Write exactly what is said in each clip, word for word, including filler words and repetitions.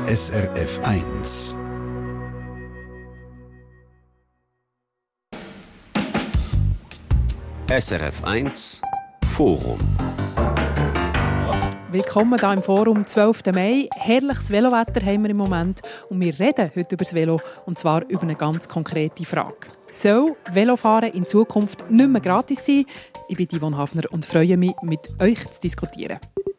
S R F eins. S R F eins Forum. Willkommen hier im Forum, zwölften Mai. Herrliches Velowetter haben wir im Moment und wir reden heute über das Velo, und zwar über eine ganz konkrete Frage. Soll Velofahren in Zukunft nicht mehr gratis sein? Ich bin Yvonne Hafner und freue mich, mit euch zu diskutieren.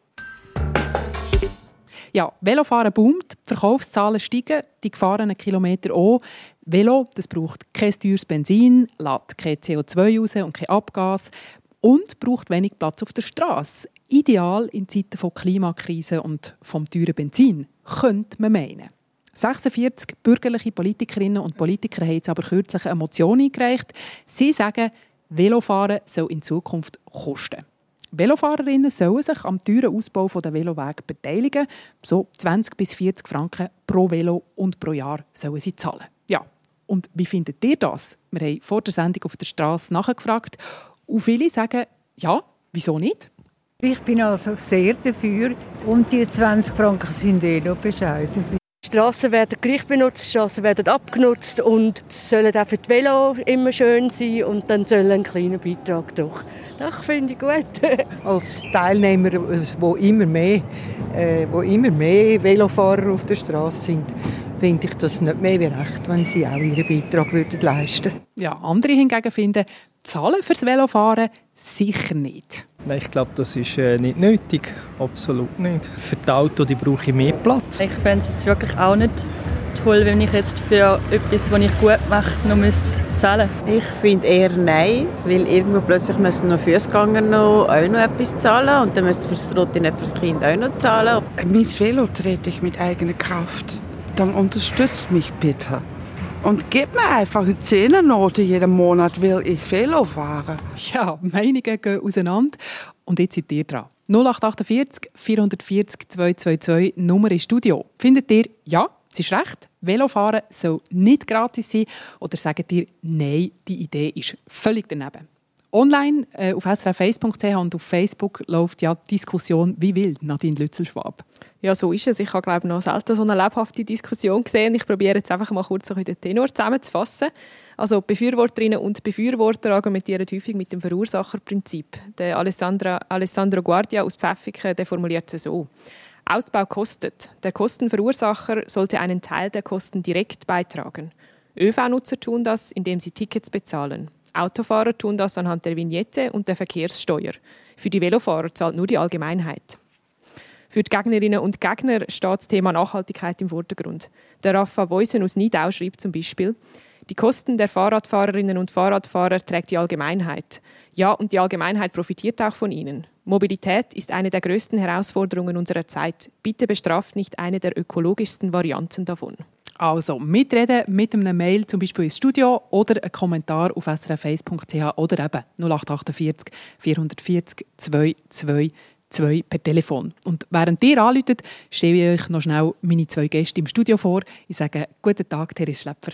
Ja, Velofahren boomt, die Verkaufszahlen steigen, die gefahrenen Kilometer auch. Velo, das braucht kein teures Benzin, lässt kein C O zwei raus und kein Abgas und braucht wenig Platz auf der Straße. Ideal in Zeiten von Klimakrise und vom teuren Benzin, könnte man meinen. sechsundvierzig bürgerliche Politikerinnen und Politiker haben jetzt aber kürzlich eine Motion eingereicht. Sie sagen, Velofahren soll in Zukunft kosten. Velofahrerinnen sollen sich am teuren Ausbau der Velowege beteiligen. So zwanzig bis vierzig Franken pro Velo und pro Jahr sollen sie zahlen. Ja, und wie findet ihr das? Wir haben vor der Sendung auf der Straße nachgefragt. Und viele sagen, ja, wieso nicht? Ich bin also sehr dafür und die zwanzig Franken sind eh noch bescheiden. Die Strassen werden gleich benutzt, die Strassen werden abgenutzt und sollen auch für die Velo immer schön sein und dann soll ein kleiner Beitrag doch. Das finde ich gut. Als Teilnehmer, wo immer mehr, äh, wo immer mehr Velofahrer auf der Straße sind, finde ich das nicht mehr wie recht, wenn sie auch ihren Beitrag würden leisten würden. Ja, andere hingegen finden, zahlen fürs Velofahren sicher nicht. Nein, ich glaube, das ist äh, nicht nötig. Absolut nicht. Für die Autos brauche ich mehr Platz. Ich fände es jetzt wirklich auch nicht toll, wenn ich jetzt für etwas, was ich gut mache, noch müsste zahlen müsste. Ich finde eher nein, weil irgendwo plötzlich müssen noch Fußgänger noch, auch noch etwas zahlen und dann müssen für das Rote nicht für das Kind auch noch zahlen. Mein Velo trete ich mit eigener Kraft. Dann unterstützt mich bitte. Und gib mir einfach eine Zehnernote jeden Monat, weil ich Velo fahre. Ja, Meinungen gehen auseinander. Und jetzt seid ihr dran. null acht achtundvierzig vierhundertvierzig zweihundertzweiundzwanzig, Nummer im Studio. Findet ihr, ja, es ist recht, Velofahren soll nicht gratis sein? Oder sagt ihr, nein, die Idee ist völlig daneben? Online äh, auf s r f eins punkt c h und auf Facebook läuft ja die Diskussion wie wild, Nadine Lützelschwab. Ja, so ist es. Ich habe, glaube ich, noch selten so eine lebhafte Diskussion gesehen. Ich probiere jetzt einfach mal kurz den Tenor zusammenzufassen. Also die Befürworterinnen und Befürworter argumentieren häufig mit dem Verursacherprinzip. Der Alessandra, Alessandro Guardia aus Pfäffiken, der formuliert es so: Ausbau kostet. Der Kostenverursacher sollte einen Teil der Kosten direkt beitragen. ÖV-Nutzer tun das, indem sie Tickets bezahlen. Autofahrer tun das anhand der Vignette und der Verkehrssteuer. Für die Velofahrer zahlt nur die Allgemeinheit. Für die Gegnerinnen und Gegner steht das Thema Nachhaltigkeit im Vordergrund. Der Rafa Voisen aus Nidau schreibt zum Beispiel: Die Kosten der Fahrradfahrerinnen und Fahrradfahrer trägt die Allgemeinheit. Ja, und die Allgemeinheit profitiert auch von ihnen. Mobilität ist eine der grössten Herausforderungen unserer Zeit. Bitte bestraft nicht eine der ökologischsten Varianten davon. Also mitreden mit einem Mail zum Beispiel ins Studio oder einen Kommentar auf s r f eins punkt c h oder eben null acht achtundvierzig vierhundertvierzig zweihundertzweiundzwanzig per Telefon. Und während ihr anruft, stelle ich euch noch schnell meine zwei Gäste im Studio vor. Ich sage guten Tag, Therese Schläpfer.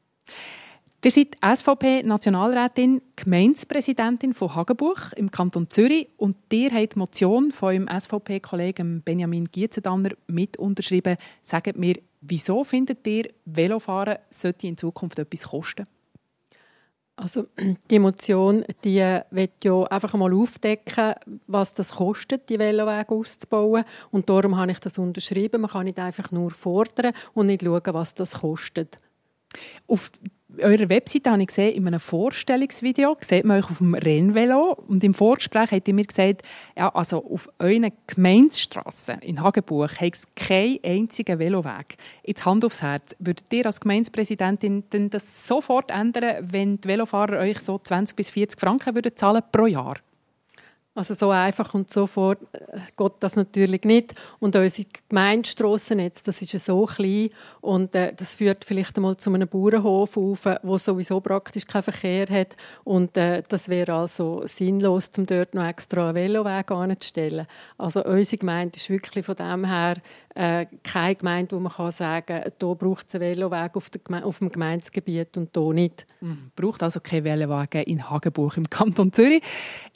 Ihr seid S V P-Nationalrätin, Gemeindepräsidentin von Hagenbuch im Kanton Zürich und ihr habt die Motion von eurem S V P-Kollegen Benjamin Gietzendanner mit unterschrieben. Sagt mir, wieso findet ihr, Velofahren sollte in Zukunft etwas kosten? Also die Motion, die will ja einfach mal aufdecken, was das kostet, die Velowege auszubauen. Und darum habe ich das unterschrieben. Man kann nicht einfach nur fordern und nicht schauen, was das kostet. Auf eurer Webseite habe ich gesehen, in einem Vorstellungsvideo sieht man euch auf dem Rennvelo. Und im Vorgespräch habt ihr mir gesagt, ja, also auf euren Gemeindestrassen in Hagenbuch hat es keinen einzigen Veloweg. Jetzt Hand aufs Herz. Würdet ihr als Gemeindepräsidentin denn das sofort ändern, wenn die Velofahrer euch so zwanzig bis vierzig Franken würden zahlen pro Jahr? Also so einfach und sofort geht das natürlich nicht. Und unser Gemeindestrassennetz, das ist ja so klein und äh, das führt vielleicht einmal zu einem Bauernhof auf, wo sowieso praktisch keinen Verkehr hat. Und äh, das wäre also sinnlos, um dort noch extra einen Veloweg anzustellen. Also unsere Gemeinde ist wirklich von dem her äh, keine Gemeinde, wo man kann sagen kann, hier braucht es einen Veloweg auf, der Geme- auf dem Gemeindegebiet und hier nicht. Mhm. Braucht also keinen Veloweg in Hagenbuch im Kanton Zürich.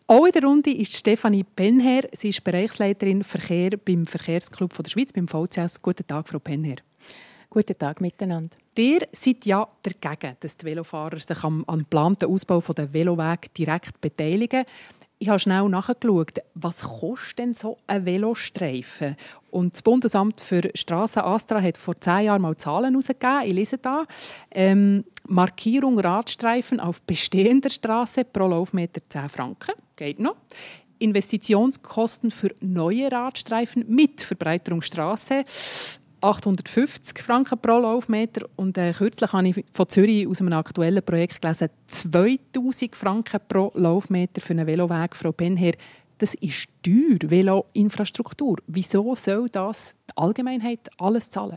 Auch in der Runde ist Stefanie Penher. Sie ist Bereichsleiterin Verkehr beim Verkehrsclub der Schweiz, beim V C S. Guten Tag, Frau Penher. Guten Tag miteinander. Ihr seid ja dagegen, dass die Velofahrer sich am, am geplanten Ausbau der Velowege direkt beteiligen. Ich habe schnell nachgeschaut, was kostet denn so ein Velostreifen? Und das Bundesamt für Strassen Astra hat vor zehn Jahren mal Zahlen herausgegeben. Ich lese da. Ähm, Markierung Radstreifen auf bestehender Straße pro Laufmeter zehn Franken. Geht noch. Investitionskosten für neue Radstreifen mit Verbreiterungsstraße achthundertfünfzig Franken pro Laufmeter. Und äh, kürzlich habe ich von Zürich aus einem aktuellen Projekt gelesen, zweitausend Franken pro Laufmeter für einen Veloweg. Frau Penher, das ist teuer, Veloinfrastruktur. Wieso soll das die Allgemeinheit alles zahlen?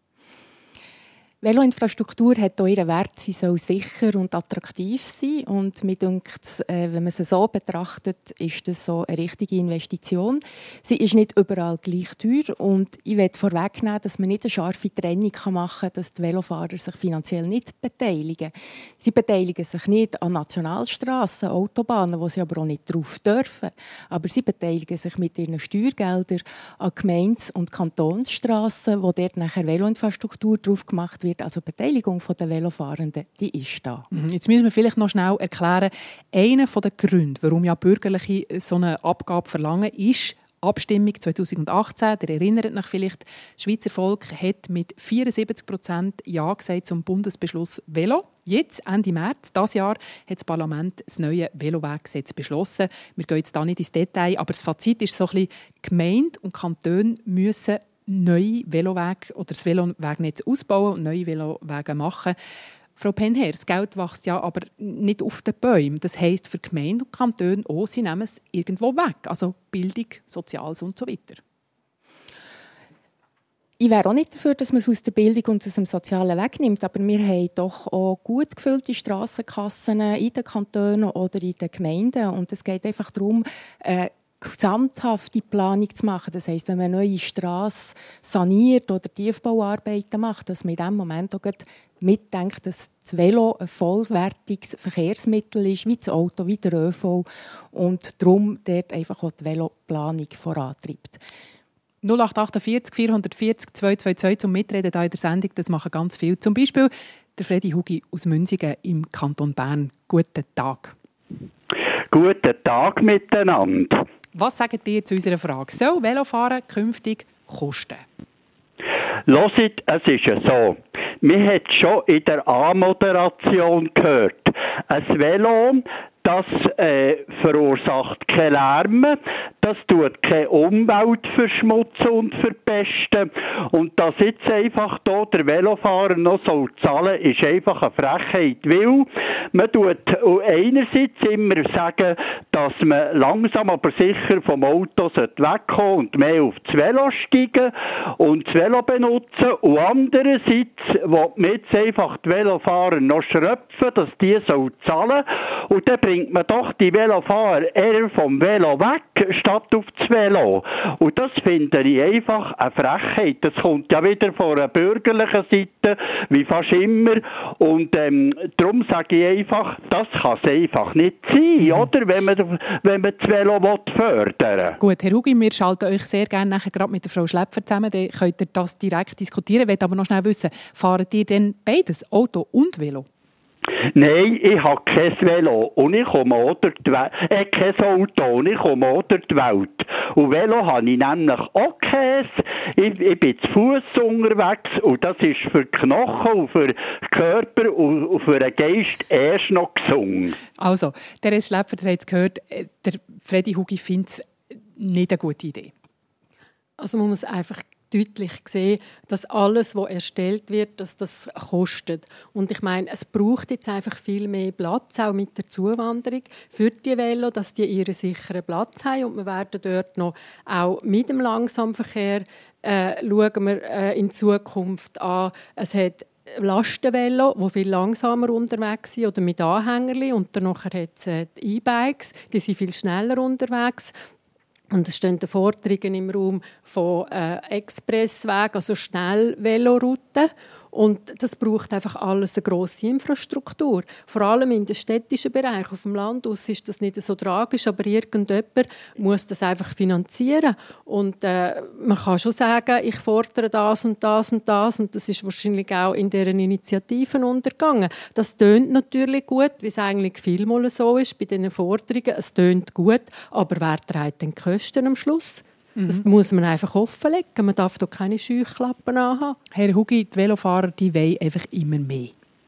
Veloinfrastruktur hat auch ihren Wert, sie soll sicher und attraktiv sein. Und mir denkt, wenn man sie so betrachtet, ist das so eine richtige Investition. Sie ist nicht überall gleich teuer. Und ich möchte vorwegnehmen, dass man nicht eine scharfe Trennung machen kann, dass die Velofahrer sich finanziell nicht beteiligen. Sie beteiligen sich nicht an Nationalstrassen, Autobahnen, wo sie aber auch nicht drauf dürfen. Aber sie beteiligen sich mit ihren Steuergeldern an Gemeindes- und Kantonsstrassen, wo dort nachher Veloinfrastruktur drauf gemacht wird. Also die Beteiligung der Velofahrenden, die ist da. Jetzt müssen wir vielleicht noch schnell erklären, einer der Gründe, warum ja Bürgerliche so eine Abgabe verlangen, ist Abstimmung zwanzig achtzehn. Ihr erinnert euch vielleicht, das Schweizer Volk hat mit vierundsiebzig Prozent Ja gesagt zum Bundesbeschluss Velo. Jetzt, Ende März dieses Jahr, hat das Parlament das neue Veloweggesetz beschlossen. Wir gehen jetzt da nicht ins Detail, aber das Fazit ist so ein bisschen, Gemeinden und Kantone müssen neue Velowege oder das Velowegnetz ausbauen und neue Velowege machen. Frau Penher, das Geld wächst ja aber nicht auf den Bäumen. Das heisst für Gemeinden und Kantone auch, sie nehmen es irgendwo weg. Also Bildung, Soziales und so weiter. Ich wäre auch nicht dafür, dass man es aus der Bildung und aus dem Sozialen wegnimmt, aber wir haben doch auch gut gefüllte Strassenkassen in den Kantonen oder in den Gemeinden. Und es geht einfach darum, äh, gesamthafte Planung zu machen. Das heisst, wenn man eine neue Strasse saniert oder Tiefbauarbeiten macht, dass man in diesem Moment auch mitdenkt, dass das Velo ein vollwertiges Verkehrsmittel ist, wie das Auto, wie der ÖV, und darum dort einfach auch die Veloplanung vorantreibt. null acht acht vier vier vier null zwei zwei zwei zum Mitreden hier in der Sendung, das machen ganz viel. Zum Beispiel der Fredi Hugi aus Münsingen im Kanton Bern. Guten Tag. Guten Tag miteinander. Was sagt ihr zu unserer Frage? Soll Velofahren künftig kosten? Hört, es ist ja so. Man hat schon in der Anmoderation gehört, ein Velo, das äh, verursacht keinen Lärm, das tut keine Umwelt verschmutzen und verpesten. Und dass jetzt einfach hier der Velofahrer noch soll zahlen, ist einfach eine Frechheit. Weil man tut einerseits immer sagen, dass man langsam aber sicher vom Auto wegkommen und mehr auf das Velo steigen und das Velo benutzen. Und andererseits will man jetzt einfach die Velofahrer noch schröpfen, dass die soll zahlen. Und dann bringt man doch die Velofahrer eher vom Velo weg, statt auf das Velo. Und das finde ich einfach eine Frechheit. Das kommt ja wieder von einer bürgerlichen Seite, wie fast immer. Und ähm, darum sage ich einfach, das kann es einfach nicht sein, mhm. oder? Wenn man, wenn man das Velo fördern will. Gut, Herr Hugi, wir schalten euch sehr gerne nachher gerade mit der Frau Schläpfer zusammen. Dann könnt ihr das direkt diskutieren. Ich möchte aber noch schnell wissen, fahren ihr denn beides, Auto und Velo? Nein, ich habe kein Velo und ich komme auch durch die Welt. Äh, kein Auto und ich komme auch durch die Welt. Und Velo habe ich nämlich auch keins. Ich, ich bin zu Fuß unterwegs und das ist für die Knochen und für den Körper und für den Geist erst noch gesungen. Also, der Herr Schläpfer, der hat es gehört, der Fredi Hugi findet es nicht eine gute Idee. Also man muss einfach deutlich sehen, dass alles, was erstellt wird, dass das kostet. Und ich meine, es braucht jetzt einfach viel mehr Platz, auch mit der Zuwanderung für die Velo, dass die ihren sicheren Platz haben. Und wir werden dort noch auch mit dem Langsamverkehr äh, schauen wir äh, in Zukunft an. Es hat Lastenvelo, die viel langsamer unterwegs sind oder mit Anhängerli. Und dann hat es äh, die E-Bikes, die sind viel schneller unterwegs. Und es stehen Forderungen im Raum von äh, Expresswegen, also Schnellvelorouten. Und das braucht einfach alles eine grosse Infrastruktur. Vor allem in den städtischen Bereich. Auf dem Land aus ist das nicht so tragisch, aber irgendjemand muss das einfach finanzieren. Und äh, man kann schon sagen, ich fordere das und das und das. Und das ist wahrscheinlich auch in deren Initiativen untergegangen. Das tönt natürlich gut, wie es eigentlich vielmal so ist bei diesen Forderungen. Es tönt gut, aber wer trägt denn die Kosten am Schluss? Das muss man einfach offenlegen. Man darf doch keine Scheuklappen anhaben. Herr Hugi, die Velofahrer die wollen einfach immer mehr.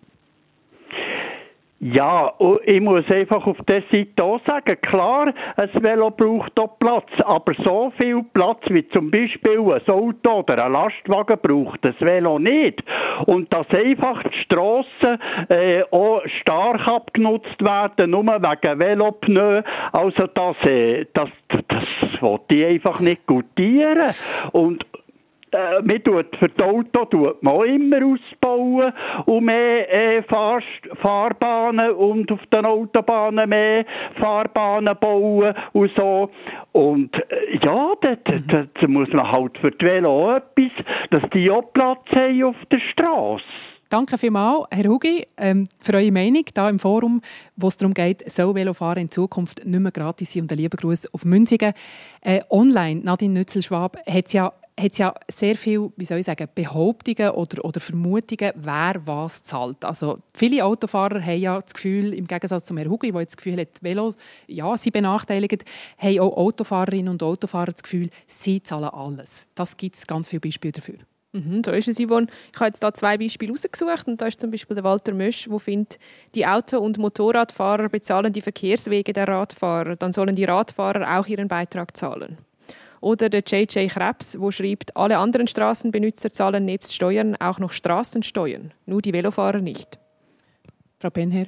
Ja, ich muss einfach auf der Seite auch sagen, klar, ein Velo braucht auch Platz, aber so viel Platz wie zum Beispiel ein Auto oder ein Lastwagen braucht das Velo nicht. Und dass einfach die Strassen äh, auch stark abgenutzt werden, nur wegen Velopneu, also das, äh, das, das wollte ich einfach nicht gutieren. Und Äh, man tut für die Auto tut man auch immer ausbauen und mehr äh, Fahr- Fahrbahnen und auf den Autobahnen mehr Fahrbahnen bauen und so. Und äh, ja, da, da, da muss man halt für die Velo auch etwas, dass die auch Platz haben auf der Straße. Danke vielmals, Herr Hugi, ähm, für eure Meinung hier im Forum, wo es darum geht, soll Velofahren in Zukunft nicht mehr gratis sein. Und einen lieben Gruß auf Münsingen. Äh, online, Nadine Nützel-Schwab, hat es ja hat es ja sehr viele, wie soll ich sagen, Behauptungen oder, oder Vermutungen, wer was zahlt. Also viele Autofahrer haben ja das Gefühl, im Gegensatz zu Herrn Hugi, der das Gefühl hat, Velos, ja, sie benachteiligt, haben auch Autofahrerinnen und Autofahrer das Gefühl, sie zahlen alles. Das gibt es ganz viele Beispiele dafür. Mhm, so ist es, Yvonne. Ich habe jetzt hier zwei Beispiele rausgesucht. Und da ist zum Beispiel der Walter Mösch, der findet, die Auto- und Motorradfahrer bezahlen die Verkehrswege der Radfahrer. Dann sollen die Radfahrer auch ihren Beitrag zahlen. Oder der J J Krebs, der schreibt, alle anderen Strassenbenutzer zahlen nebst Steuern auch noch Strassensteuern, nur die Velofahrer nicht. Frau Benher?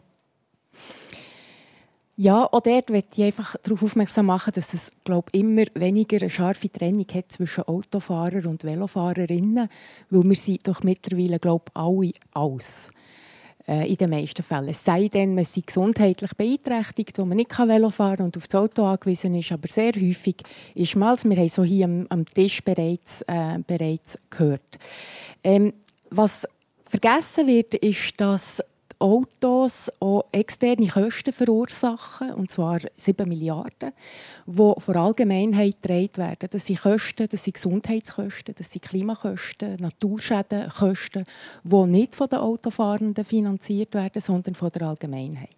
Ja, auch dort möchte ich einfach darauf aufmerksam machen, dass es, glaube ich, immer weniger eine scharfe Trennung hat zwischen Autofahrern und Velofahrerinnen, weil wir sind doch mittlerweile, glaube ich, alle alles. In den meisten Fällen. Es sei denn, man sei gesundheitlich beeinträchtigt, wo man nicht Velo fahren kann und auf das Auto angewiesen ist. Aber sehr häufig ist mal, wir haben so hier am, am Tisch bereits, äh, bereits gehört. Ähm, was vergessen wird, ist, dass die Autos auch externe Kosten verursachen, und zwar sieben Milliarden, die von der Allgemeinheit getragen werden. Das sind Kosten, das sind Gesundheitskosten, das sind Klimakosten, Naturschädenkosten, die nicht von den Autofahrenden finanziert werden, sondern von der Allgemeinheit.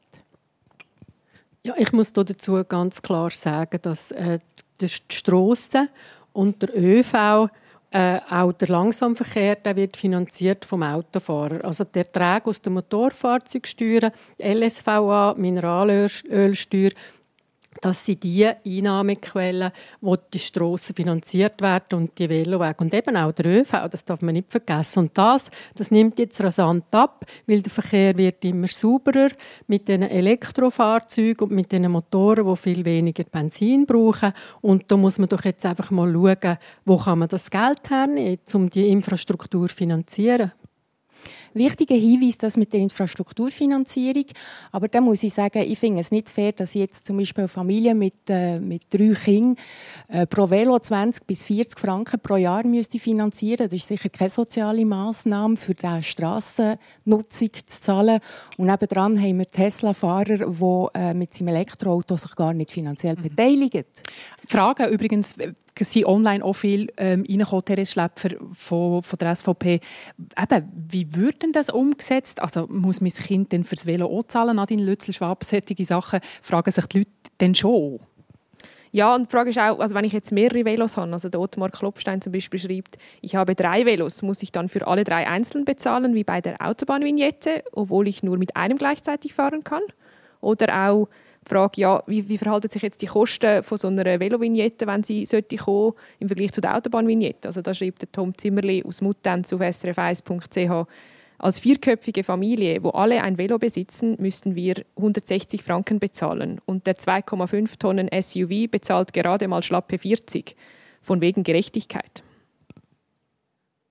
Ja, ich muss dazu ganz klar sagen, dass äh, die Strassen und der ÖV Äh, auch der Langsamverkehr der wird finanziert vom Autofahrer. Also die Erträge aus der Motorfahrzeugsteuer, L S V A, Mineralölsteuer, das sind die Einnahmequellen, wo die Strassen finanziert werden und die Velowege. Und eben auch der ÖV, das darf man nicht vergessen. Und das, das nimmt jetzt rasant ab, weil der Verkehr wird immer sauberer mit den Elektrofahrzeugen und mit den Motoren, die viel weniger Benzin brauchen. Und da muss man doch jetzt einfach mal schauen, wo kann man das Geld hernehmen, um die Infrastruktur zu finanzieren. Wichtiger Hinweis, das mit der Infrastrukturfinanzierung. Aber da muss ich sagen, ich finde es nicht fair, dass jetzt zum Beispiel eine Familie mit, äh, mit drei Kindern äh, pro Velo zwanzig bis vierzig Franken pro Jahr müsste finanzieren. Das ist sicher keine soziale Massnahme, für die Strassennutzung zu zahlen. Und nebendran haben wir Tesla-Fahrer, die äh, mit seinem Elektroauto sich gar nicht finanziell mhm. beteiligen. Fragen übrigens sind online auch viel ähm, reingekommen, Therese Schläpfer von, von der S V P. Eben, wie wird denn das umgesetzt? Also muss mein Kind denn fürs Velo auch zahlen? Nadine Lützel-Schwab, solche Sachen fragen sich die Leute dann schon. Ja, und die Frage ist auch, also wenn ich jetzt mehrere Velos habe, also der Ottmar Klopfstein zum Beispiel schreibt, ich habe drei Velos, muss ich dann für alle drei einzeln bezahlen, wie bei der Autobahnvignette, obwohl ich nur mit einem gleichzeitig fahren kann? Oder auch die Frage, ja, wie, wie verhalten sich jetzt die Kosten von so einer Velovignette, wenn sie sollte kommen, im Vergleich zu der Autobahnvignette? Also da schreibt der Tom Zimmerli aus Muttenz auf s r f eins punkt c h, als vierköpfige Familie, wo alle ein Velo besitzen, müssten wir hundertsechzig Franken bezahlen. Und der zwei Komma fünf Tonnen S U V bezahlt gerade mal schlappe vierzig. Von wegen Gerechtigkeit.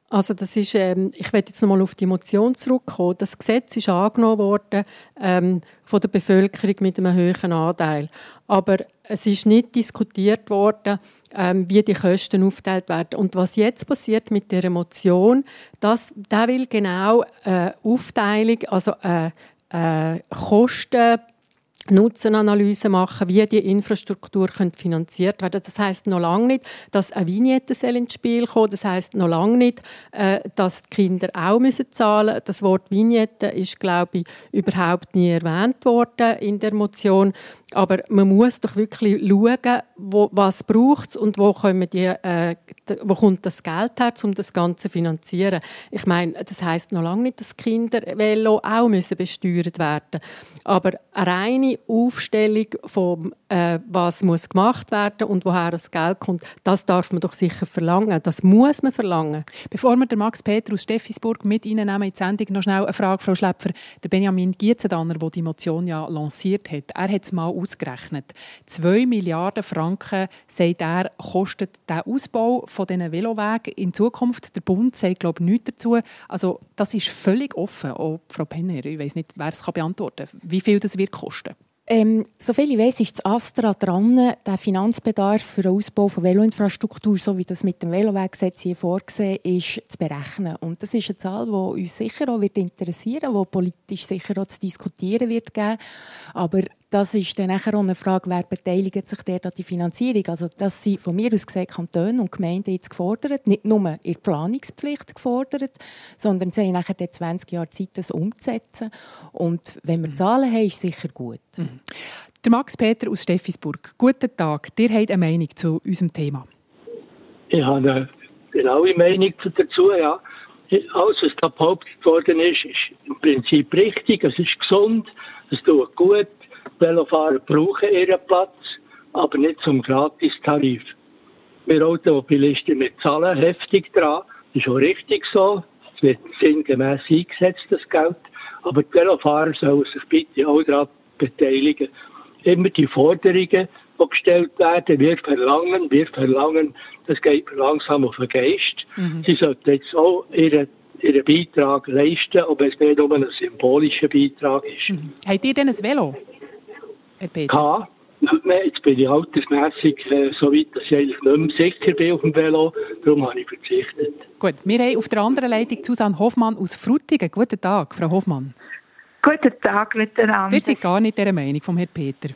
Also das ist, ähm, ich werde jetzt noch mal auf die Motion zurückkommen. Das Gesetz ist angenommen worden ähm, von der Bevölkerung mit einem hohen Anteil. Aber es ist nicht diskutiert worden, ähm, wie die Kosten aufgeteilt werden. Und was jetzt passiert mit dieser Motion, das, der will genau äh, Aufteilung, also äh, äh, Kosten, Nutzenanalyse machen, wie die Infrastruktur finanziert werden. Das heisst noch lange nicht, dass eine Vignette ins Spiel kommt. Das heisst noch lange nicht, äh, dass die Kinder auch müssen zahlen müssen. Das Wort Vignette ist, glaube ich, überhaupt nie erwähnt worden in der Motion. Aber man muss doch wirklich schauen, wo, was braucht es und wo, kommen die, äh, wo kommt das Geld her, um das Ganze zu finanzieren. Ich meine, das heisst noch lange nicht, dass Kindervelo auch müssen besteuert werden. Aber eine reine Aufstellung von äh, was muss gemacht werden und woher das Geld kommt, das darf man doch sicher verlangen. Das muss man verlangen. Bevor wir den Max Peter aus Steffisburg mit reinnehmen in die Sendung, noch schnell eine Frage, Frau Schläpfer. Der Benjamin Gietzendanner, der die Motion ja lanciert hat, er hat es mal ausgerechnet. Zwei Milliarden Franken, sagt er, kostet der Ausbau von diesen Velowegen in Zukunft. Der Bund sagt, glaube ich, nichts dazu. Also das ist völlig offen. Auch Frau Penner, ich weiss nicht, wer es beantworten kann. Wie viel das wird kosten? Ähm, soviel ich weiss, ist das ASTRA dran, den Finanzbedarf für den Ausbau von Veloinfrastruktur, so wie das mit dem Veloweggesetz hier vorgesehen ist, zu berechnen. Und das ist eine Zahl, die uns sicher auch wird interessieren wird, die politisch sicher auch zu diskutieren wird geben. Aber das ist dann nachher auch eine Frage, wer beteiligt sich dort an die Finanzierung. Also das sind von mir aus gesehen Kantone und Gemeinden jetzt gefordert, nicht nur in der Planungspflicht gefordert, sondern sie haben nachher zwanzig Jahre Zeit, das umzusetzen. Und wenn wir Zahlen haben, ist es sicher gut. Mhm. Der Max Peter aus Steffisburg. Guten Tag. Ihr habt eine Meinung zu unserem Thema. Ich habe eine genaue Meinung dazu. Ja. Alles, was da behauptet worden ist, ist im Prinzip richtig. Es ist gesund, es tut gut. Velofahrer brauchen ihren Platz, aber nicht zum Gratistarif. Wir Automobilisten mit zahlen heftig dran. Das ist auch richtig so. Es wird sinngemäß eingesetzt, das Geld. Aber die Velofahrer sollen sich bitte auch daran beteiligen. Immer die Forderungen, die gestellt werden, wir verlangen, wir verlangen, das geht langsam auf den Geist. Mhm. Sie sollten jetzt auch ihren, ihren Beitrag leisten, ob es nicht nur ein symbolischer Beitrag ist. Mhm. Habt ihr denn ein Velo? Herr Peter? Ja, nicht mehr. Jetzt bin ich altersmässig äh, so weit, dass ich eigentlich nicht mehr sicher bin auf dem Velo. Darum habe ich verzichtet. Gut, wir haben auf der anderen Leitung Susanne Hoffmann aus Frutigen. Guten Tag, Frau Hoffmann. Guten Tag miteinander. Wir sind gar nicht der Meinung von Herrn Peter.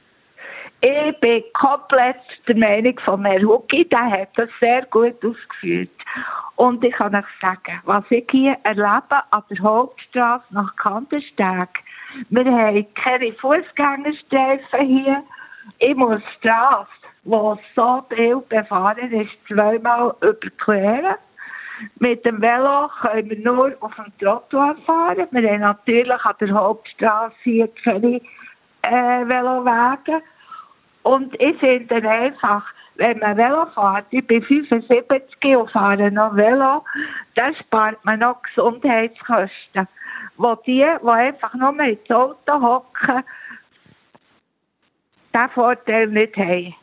Ich bin komplett der Meinung von Herrn Hucki. Der hat das sehr gut ausgeführt. Und ich kann euch sagen, was ich hier erlebe an der Hauptstrasse nach Kandersteg. Wir haben keine Fußgängerstreifen hier. Ich muss die Strasse, die so viel befahren ist, zweimal überqueren. Mit dem Velo können wir nur auf dem Trottoir fahren. Wir haben natürlich an der Hauptstrasse hier keine äh, Velowege. Und ich finde einfach, wenn man Velo fährt, ich bin fünfundsiebzig und fahre noch Velo, dann spart man noch Gesundheitskosten. Wo die, die einfach nur ins Auto hocken, diesen Vorteil nicht haben.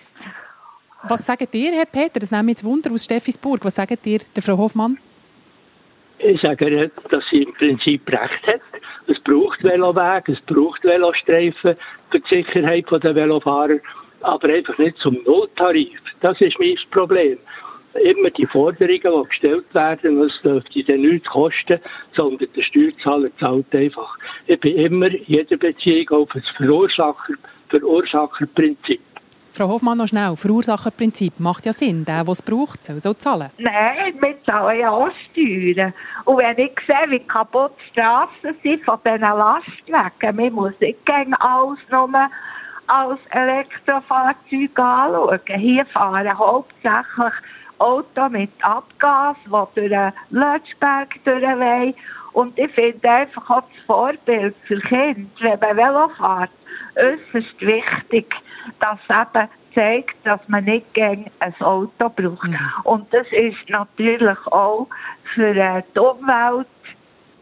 Was sagt ihr, Herr Peter? Das nimmt mich jetzt Wunder aus Steffisburg. Was sagt ihr, der Frau Hoffmann? Ich sage, dass sie im Prinzip recht hat. Es braucht Velowege, es braucht Velostreifen für die Sicherheit der Velofahrer, aber einfach nicht zum Nulltarif. Das ist mein Problem. Immer die Forderungen, die gestellt werden, das dürfte dann nichts kosten, sondern der Steuerzahler zahlt einfach. Ich bin immer in jeder Beziehung auf das Verursacher, Verursacherprinzip. Frau Hoffmann, noch schnell. Verursacherprinzip macht ja Sinn. Der, der es braucht, soll so zahlen. Nein, wir zahlen ja auch Steuern. Und wenn ich sehe, wie kaputt die Strassen sind von diesen Lastwagen, man muss nicht gegen alles nur als Elektrofahrzeug anschauen. Hier fahren hauptsächlich Autos mit Abgas, die durch den Lötschberg durchwollen. Und ich finde einfach auch das Vorbild für Kinder, wenn man Velo fährt, äußerst wichtig, dass es eben zeigt, dass man nicht gegen ein Auto braucht. Mhm. Und das ist natürlich auch für die Umwelt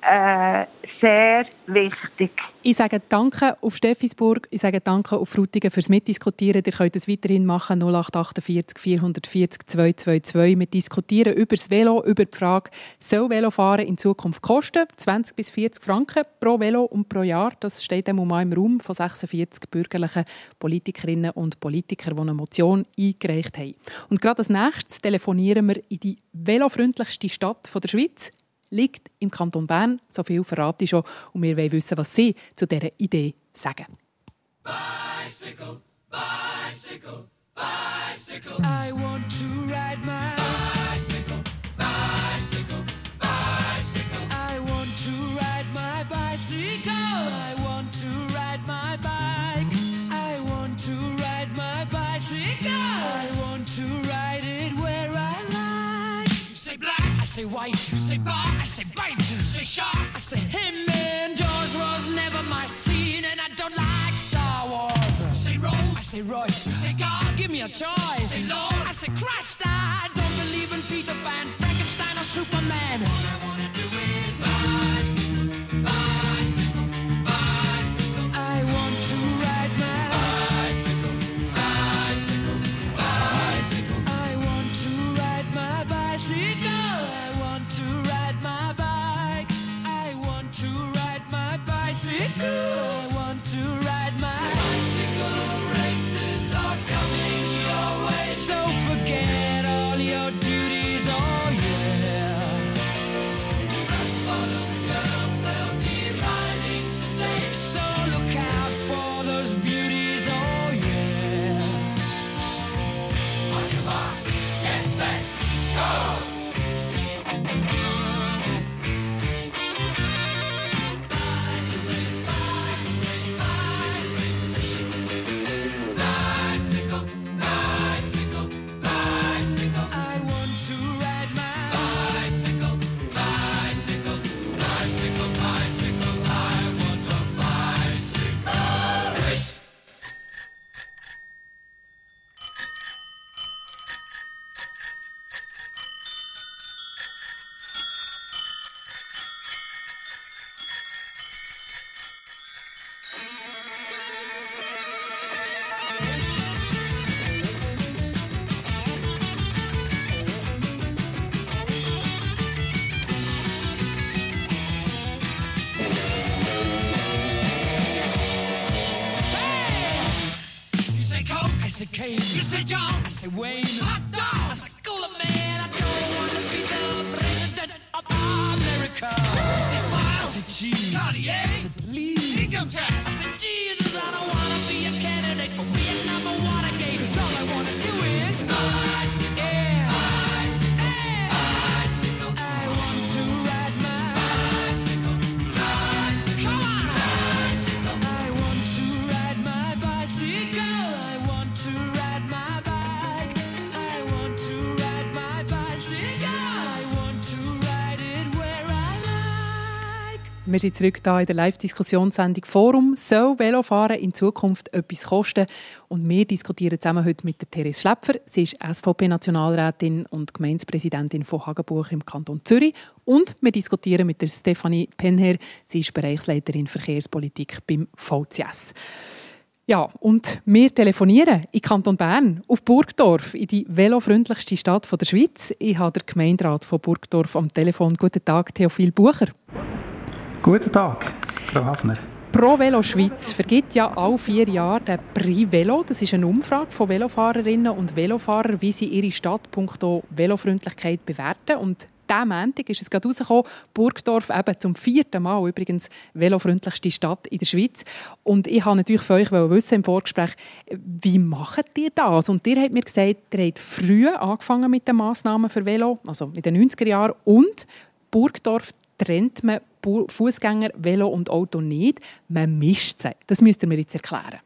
äh, sehr wichtig. Ich sage Danke auf Steffisburg, ich sage Danke auf Frutigen fürs Mitdiskutieren. Ihr könnt es weiterhin machen, null acht achtundvierzig vierhundertvierzig zweihundertzweiundzwanzig. Wir diskutieren über das Velo, über die Frage, soll Velofahren in Zukunft kosten? zwanzig bis vierzig Franken pro Velo und pro Jahr. Das steht einmal mal im Raum von sechsundvierzig bürgerlichen Politikerinnen und Politikern, die eine Motion eingereicht haben. Und gerade als nächstes telefonieren wir in die velofreundlichste Stadt der Schweiz. Liegt im Kanton Bern. So viel verrate ich schon. Und wir wollen wissen, was Sie zu dieser Idee sagen. Bicycle, bicycle, bicycle. I want to ride my bicycle, bicycle, bicycle. I want to ride my bicycle. I want to ride my bike. I want to ride my bicycle. I want to ride it where I like. You say black, I say white. You say bar, I say bite. You say shark, I say him. And Jaws was never my scene, and I don't like Star Wars. You say Rose, I say Royce. You say God, give me a choice. You say Lord, I say Christ. I don't believe in Peter Pan, Frankenstein or Superman. All I wanna do is bicycle, bicycle, bicycle. I want to ride my bicycle, bicycle, bicycle. I want to ride my bicycle. I want to ride my bike. I want to ride my bicycle. I want to ride my bicycle. Races are coming your way. So forget all your duties, oh yeah. Red bottom girls, they'll be riding today. So look out for those beauties, oh yeah. On your marks, get set, go! You say John, I say Wayne, hot dog, I say cooler man. I don't want to be the president of America. I say smile, I say cheese, Cartier, I say please, income tax, I say Jesus. I don't want to be a candidate for Vietnam or Watergate. 'Cause all I want to do is bicycle, yeah, bicycle, yeah, bicycle. I want to ride my bicycle, bicycle. Come on, bicycle. I want to ride my bicycle. I want to ride my bike. I want to ride my bicycle. I want to ride it where I like. Wir sind zurück hier in der Live-Diskussionssendung «Forum». Soll Velofahren in Zukunft etwas kosten? Und wir diskutieren zusammen heute mit der Therese Schläpfer. Sie ist S V P-Nationalrätin und Gemeindepräsidentin von Hagenbuch im Kanton Zürich. Und wir diskutieren mit der Stefanie Penher. Sie ist Bereichsleiterin Verkehrspolitik beim V C S. Ja, und wir telefonieren in Kanton Bern, auf Burgdorf, in die velofreundlichste Stadt der Schweiz. Ich habe den Gemeinderat von Burgdorf am Telefon. Guten Tag, Theophil Bucher. Guten Tag, Frau Hafner. Pro Velo Schweiz vergibt ja alle vier Jahre den Prix Velo. Das ist eine Umfrage von Velofahrerinnen und Velofahrern, wie sie ihre Stadt punkto Velofreundlichkeit bewerten. Und diesen Montag ist es gerade rausgekommen, Burgdorf eben zum vierten Mal übrigens velofreundlichste Stadt in der Schweiz. Und ich wollte natürlich von euch wissen im Vorgespräch, wie macht ihr das? Und ihr habt mir gesagt, ihr habt früh angefangen mit den Massnahmen für Velo, also in den neunziger Jahren. Und Burgdorf trennt man Fußgänger, Velo und Auto nicht. Man mischt sie. Das müsst ihr mir jetzt erklären.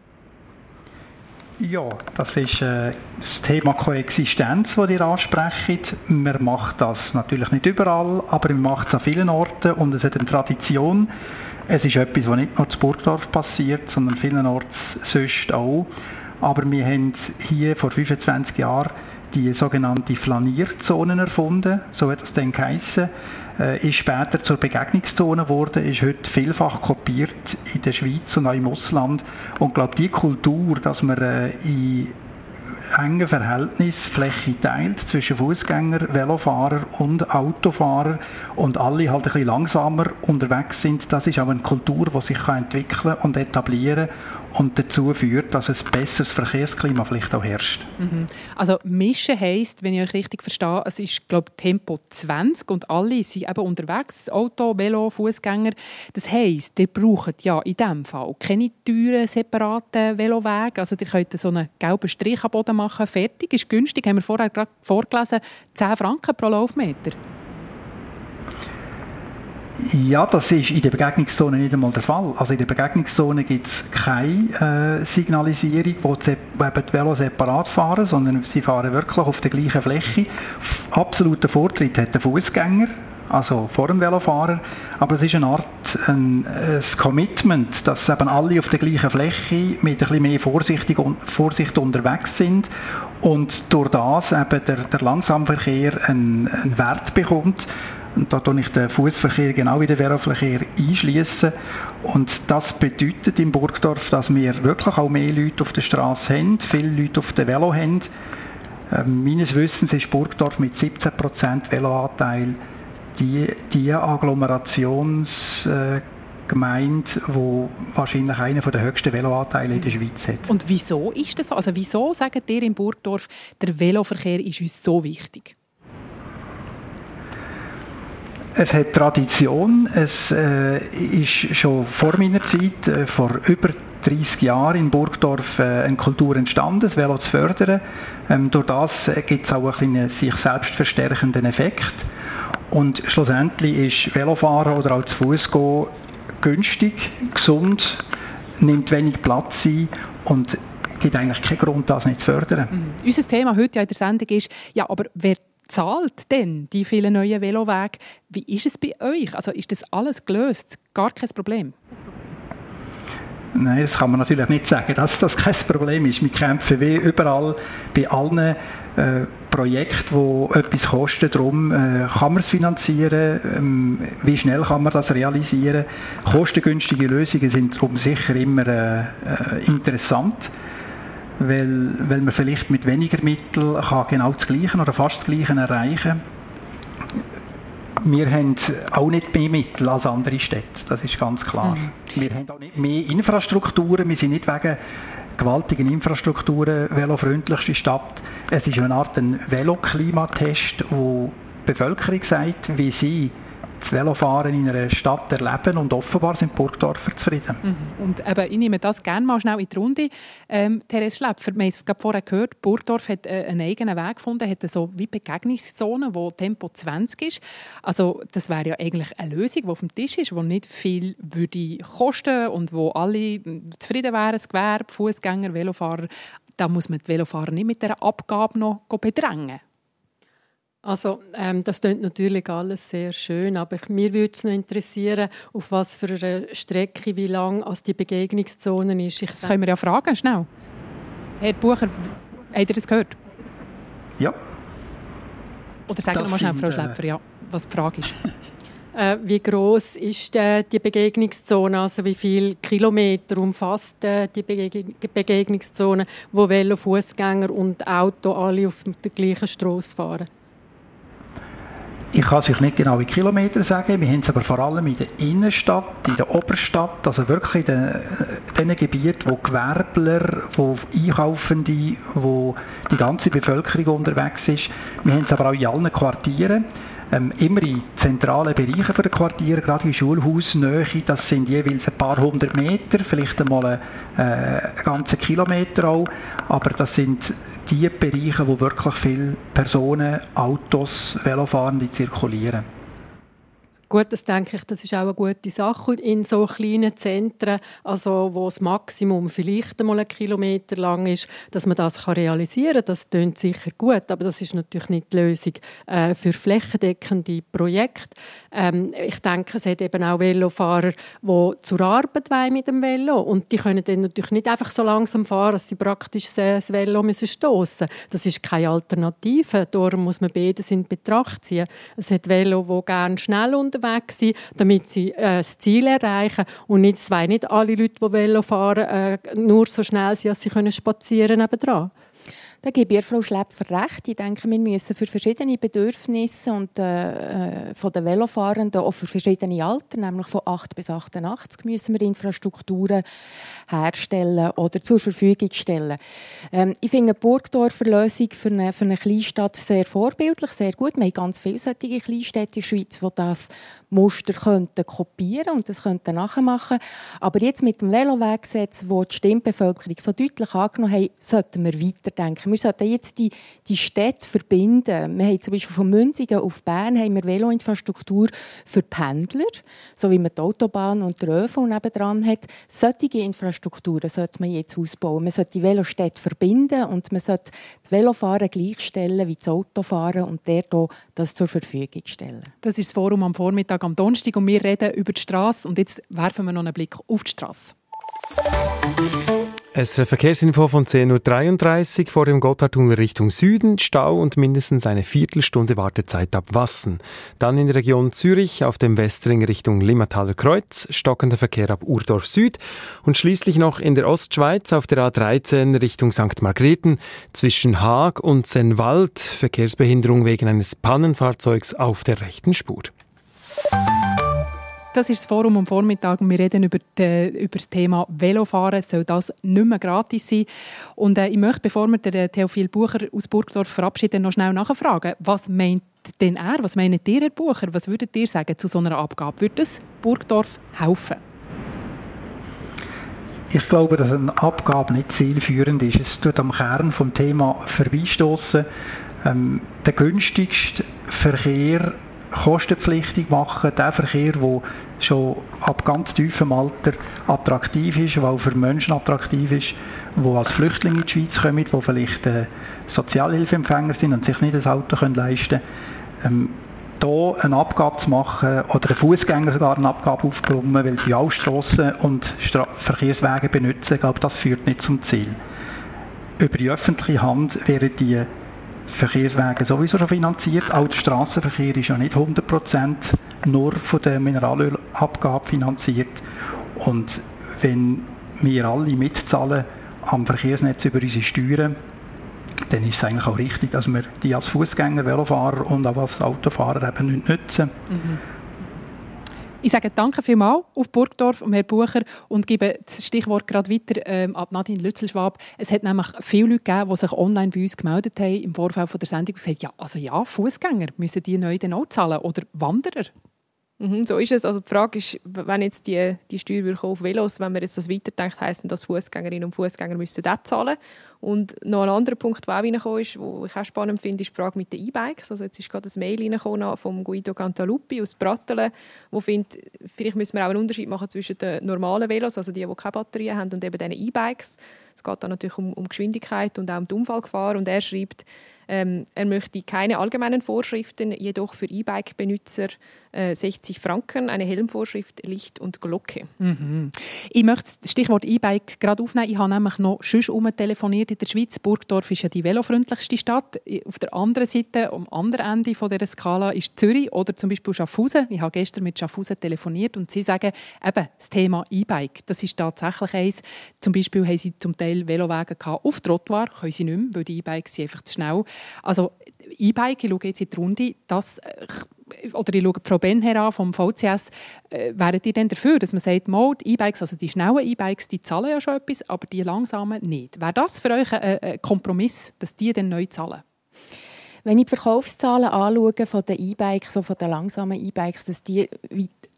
Ja, das ist äh, das Thema Koexistenz, das ihr ansprecht. Man macht das natürlich nicht überall, aber man macht es an vielen Orten und es hat eine Tradition. Es ist etwas, was nicht nur zu Burgdorf passiert, sondern vielenorts sonst auch. Aber wir haben hier vor fünfundzwanzig Jahren die sogenannte Flanierzonen erfunden, so hat es dann geheissen. äh, ist später zur Begegnungszone geworden, ist heute vielfach kopiert in der Schweiz und auch im Ausland. Und ich glaube, die Kultur, dass man äh, in engen Verhältnis Fläche teilt zwischen Fußgänger, Velofahrer und Autofahrer und alle halt ein bisschen langsamer unterwegs sind, das ist auch eine Kultur, die sich entwickeln und etablieren und dazu führt, dass ein besseres Verkehrsklima vielleicht auch herrscht. Mhm. Also mischen heisst, wenn ich euch richtig verstehe, es ist glaube Tempo zwanzig und alle sind eben unterwegs, Auto, Velo, Fußgänger. Das heisst, ihr braucht ja in diesem Fall keine teuren, separaten Velowege. Also ihr könnt so einen gelben Strich am Boden machen, fertig, ist günstig, haben wir vorher gerade vorgelesen, zehn Franken pro Laufmeter. Ja, das ist in der Begegnungszone nicht einmal der Fall. Also in der Begegnungszone gibt es keine äh, Signalisierung, wo die, eben die Velos separat fahren, sondern sie fahren wirklich auf der gleichen Fläche. Absoluter Vortritt hat der Fußgänger, also vor dem Velofahrer, aber es ist eine Art ein, ein Commitment, dass eben alle auf der gleichen Fläche mit ein bisschen mehr Vorsicht, Vorsicht unterwegs sind und durch das eben der, der Langsamverkehr einen, einen Wert bekommt. Und da tue ich den Fußverkehr genau wie den Veloverkehr einschließen. Und das bedeutet im Burgdorf, dass wir wirklich auch mehr Leute auf der Straße haben, viele Leute auf dem Velo haben. Ähm, meines Wissens ist Burgdorf mit siebzehn Prozent Veloanteil die, die Agglomerationsgemeinde, äh, die wahrscheinlich einen der höchsten Veloanteile in der Schweiz hat. Und wieso ist das so? Also wieso sagt ihr in Burgdorf, der Veloverkehr ist uns so wichtig? Es hat Tradition. Es äh, ist schon vor meiner Zeit, äh, vor über dreißig Jahren in Burgdorf, äh, eine Kultur entstanden, das Velo zu fördern. Ähm, durch das äh, gibt es auch einen sich selbst verstärkenden Effekt. Und schlussendlich ist Velofahren oder auch zu Fuß gehen günstig, gesund, nimmt wenig Platz ein und gibt eigentlich keinen Grund, das nicht zu fördern. Mhm. Unser Thema heute ja in der Sendung ist, ja, aber wer zahlt denn die vielen neuen Velowege? Wie ist es bei euch? Also ist das alles gelöst? Gar kein Problem? Nein, das kann man natürlich nicht sagen, dass das kein Problem ist. Wir kämpfen wie überall bei allen äh, Projekten, die etwas kosten. Darum äh, kann man es finanzieren, ähm, wie schnell kann man das realisieren. Kostengünstige Lösungen sind darum sicher immer äh, äh, interessant. Weil, weil man vielleicht mit weniger Mitteln kann genau das Gleiche oder fast das Gleiche erreichen. Wir haben auch nicht mehr Mittel als andere Städte, das ist ganz klar. Mhm. Wir haben auch nicht mehr Infrastrukturen, wir sind nicht wegen gewaltigen Infrastrukturen velofreundlichste Stadt. Es ist eine Art ein Veloklimatest, wo die Bevölkerung sagt, wie sie das Velofahren in einer Stadt erleben und offenbar sind Burgdorfer zufrieden. Mhm. Und eben, ich nehme das gerne mal schnell in die Runde. Ähm, Therese Schläpfer, wir haben es gerade vorher gehört, Burgdorf hat äh, einen eigenen Weg gefunden, hat so wie Begegnungszone, wo Tempo zwanzig ist. Also das wäre ja eigentlich eine Lösung, die auf dem Tisch ist, die nicht viel würde kosten und wo alle zufrieden wären, das Gewerbe, Fußgänger, Velofahrer. Da muss man die Velofahrer nicht mit dieser Abgabe noch bedrängen. Also ähm, das klingt natürlich alles sehr schön, aber mir würde es noch interessieren, auf was für eine Strecke, wie lang als die Begegnungszone ist. Ich das können wir ja fragen, schnell. Herr Bucher, habt ihr das gehört? Ja. Oder sagen wir mal schnell, Frau Schläpfer, ja, was die Frage ist. Äh, wie gross ist äh, die Begegnungszone, also wie viele Kilometer umfasst äh, die Bege- Begegnungszone, wo Velo, Fußgänger und Auto alle auf der gleichen Strasse fahren? Ich kann es euch nicht genau in Kilometer sagen, wir haben es aber vor allem in der Innenstadt, in der Oberstadt, also wirklich in den, den Gebieten, wo Gewerbler, wo Einkaufende, wo die ganze Bevölkerung unterwegs ist. Wir haben es aber auch in allen Quartieren, ähm, immer in zentralen Bereichen der Quartiere, gerade in Schulhausnähe, das sind jeweils ein paar hundert Meter, vielleicht einmal einen äh, ganzen Kilometer auch, aber das sind die Bereiche, wo wirklich viele Personen, Autos, Velofahrende zirkulieren. Gut, das denke ich, das ist auch eine gute Sache in so kleinen Zentren, also wo das Maximum vielleicht einmal einen Kilometer lang ist, dass man das kann realisieren kann. Das klingt sicher gut, aber das ist natürlich nicht die Lösung äh, für flächendeckende Projekte. Ähm, ich denke, es hat eben auch Velofahrer, die zur Arbeit wollen mit dem Velo und die können dann natürlich nicht einfach so langsam fahren, dass sie praktisch das Velo müssen stossen. Das ist keine Alternative. Darum muss man beides in Betracht ziehen. Es hat Velo, die gerne schnell unterwegs sind, damit sie äh, das Ziel erreichen und nicht, es wollen nicht alle Leute, die Velo fahren, äh, nur so schnell sind, dass sie können spazieren nebendran. Da gebe ich Frau Schläpfer recht. Ich denke, wir müssen für verschiedene Bedürfnisse und, äh, von den Velofahrenden, auch für verschiedene Alter, nämlich von acht bis achtundachtzig, müssen wir Infrastrukturen herstellen oder zur Verfügung stellen. Ähm, ich finde die Burgdorfer Lösung für eine, für eine Kleinstadt sehr vorbildlich, sehr gut. Wir haben ganz viele solche Kleinstädte in der Schweiz, die das Muster könnten kopieren und das könnten nachmachen. Aber jetzt mit dem Veloweggesetz, das die Stimmbevölkerung so deutlich angenommen hat, sollten wir weiterdenken. Wir sollten jetzt die, die Städte verbinden. Wir haben zum Beispiel von Münsingen auf Bern haben wir Veloinfrastruktur für Pendler, so wie man die Autobahn und den ÖV nebendran hat. Solche Infrastrukturen sollte man jetzt ausbauen. Man sollte die Velostädte verbinden und man sollte das Velofahren gleichstellen wie das Autofahren und dort das zur Verfügung stellen. Das ist das Forum am Vormittag am Donnerstag und wir reden über die Strasse. Und jetzt werfen wir noch einen Blick auf die Strasse. Es ist eine Verkehrsinfo von zehn Uhr dreiunddreißig vor dem Gotthardtunnel Richtung Süden, Stau und mindestens eine Viertelstunde Wartezeit ab Wassen. Dann in der Region Zürich auf dem Westring Richtung Limmataler Kreuz, stockender Verkehr ab Urdorf Süd und schließlich noch in der Ostschweiz auf der A dreizehn Richtung Sankt Margrethen zwischen Haag und Sennwald, Verkehrsbehinderung wegen eines Pannenfahrzeugs auf der rechten Spur. Das ist das Forum am Vormittag und wir reden über, die, über das Thema Velofahren. Soll das nicht mehr gratis sein? Und äh, ich möchte, bevor wir den Theophil Bucher aus Burgdorf verabschieden, noch schnell nachfragen. Was meint denn er? Was meint ihr, Herr Bucher? Was würdet ihr sagen zu so einer Abgabe? Würde es Burgdorf helfen? Ich glaube, dass eine Abgabe nicht zielführend ist. Es tut am Kern vom Thema vorbeistossen. Ähm, der günstigste Verkehr kostenpflichtig machen, der Verkehr, der schon ab ganz tiefem Alter attraktiv ist, der auch für Menschen attraktiv ist, die als Flüchtlinge in die Schweiz kommen, die vielleicht äh, Sozialhilfeempfänger sind und sich nicht das Auto können leisten können. Ähm, da eine Abgabe zu machen oder ein Fußgänger sogar eine Abgabe aufgenommen, weil sie auch Strassen und Stra- Verkehrswege benutzen, ich glaube, das führt nicht zum Ziel. Über die öffentliche Hand wären die Verkehrswege sowieso schon finanziert. Auch der Strassenverkehr ist ja nicht hundert Prozent nur von der Mineralölabgabe finanziert. Und wenn wir alle mitzahlen am Verkehrsnetz über unsere Steuern, dann ist es eigentlich auch richtig, dass wir die als Fußgänger, Velofahrer und auch als Autofahrer eben nicht nutzen. Mhm. Ich sage danke vielmals auf Burgdorf und Herr Bucher und gebe das Stichwort gerade weiter ähm, ab Nadine Lützelschwab. Es hat nämlich viele Leute gegeben, die sich online bei uns gemeldet haben im Vorfeld von der Sendung und gesagt, ja, also ja, Fußgänger, müssen die neu dann auch zahlen oder Wanderer? Mhm, so ist es. Also die Frage ist, wenn jetzt die, die Steuer auf Velos, wenn man jetzt das weiterdenkt, heisst das, dass Fußgängerinnen und Fußgänger müssen das zahlen. Und noch ein anderer Punkt, der auch reingekommen ist, den ich auch spannend finde, ist die Frage mit den E-Bikes. Also jetzt ist gerade ein Mail reingekommen vom Guido Cantaluppi aus Brattelen, wo findet, vielleicht müssen wir auch einen Unterschied machen zwischen den normalen Velos, also die, die keine Batterien haben, und eben diesen E-Bikes. Es geht dann natürlich um, um Geschwindigkeit und auch um die Unfallgefahr. Und er schreibt, Ähm, er möchte keine allgemeinen Vorschriften, jedoch für E-Bike-Benutzer äh, sechzig Franken, eine Helmvorschrift, Licht und Glocke. Mhm. Ich möchte das Stichwort E-Bike gerade aufnehmen. Ich habe nämlich noch sonst telefoniert in der Schweiz. Burgdorf ist ja die velofreundlichste Stadt. Auf der anderen Seite, am anderen Ende von dieser Skala, ist Zürich oder zum Beispiel Schaffhausen. Ich habe gestern mit Schaffhausen telefoniert und sie sagen, eben, das Thema E-Bike, das ist tatsächlich eins. Zum Beispiel haben sie zum Teil Velowege auf Trottoir, können sie nicht mehr, weil die E-Bikes sind einfach zu schnell. Also E-Bike, ich schaue jetzt in die Runde, das, oder ich schaue Frau Benher an vom V C S, äh, wären ihr denn dafür, dass man sagt, mal, die E-Bikes, also die schnellen E-Bikes, die zahlen ja schon etwas, aber die langsamen nicht. Wäre das für euch ein, ein Kompromiss, dass die dann neu zahlen? Wenn ich die Verkaufszahlen anschaue von den E-Bikes, so von den langsamen E-Bikes, dass die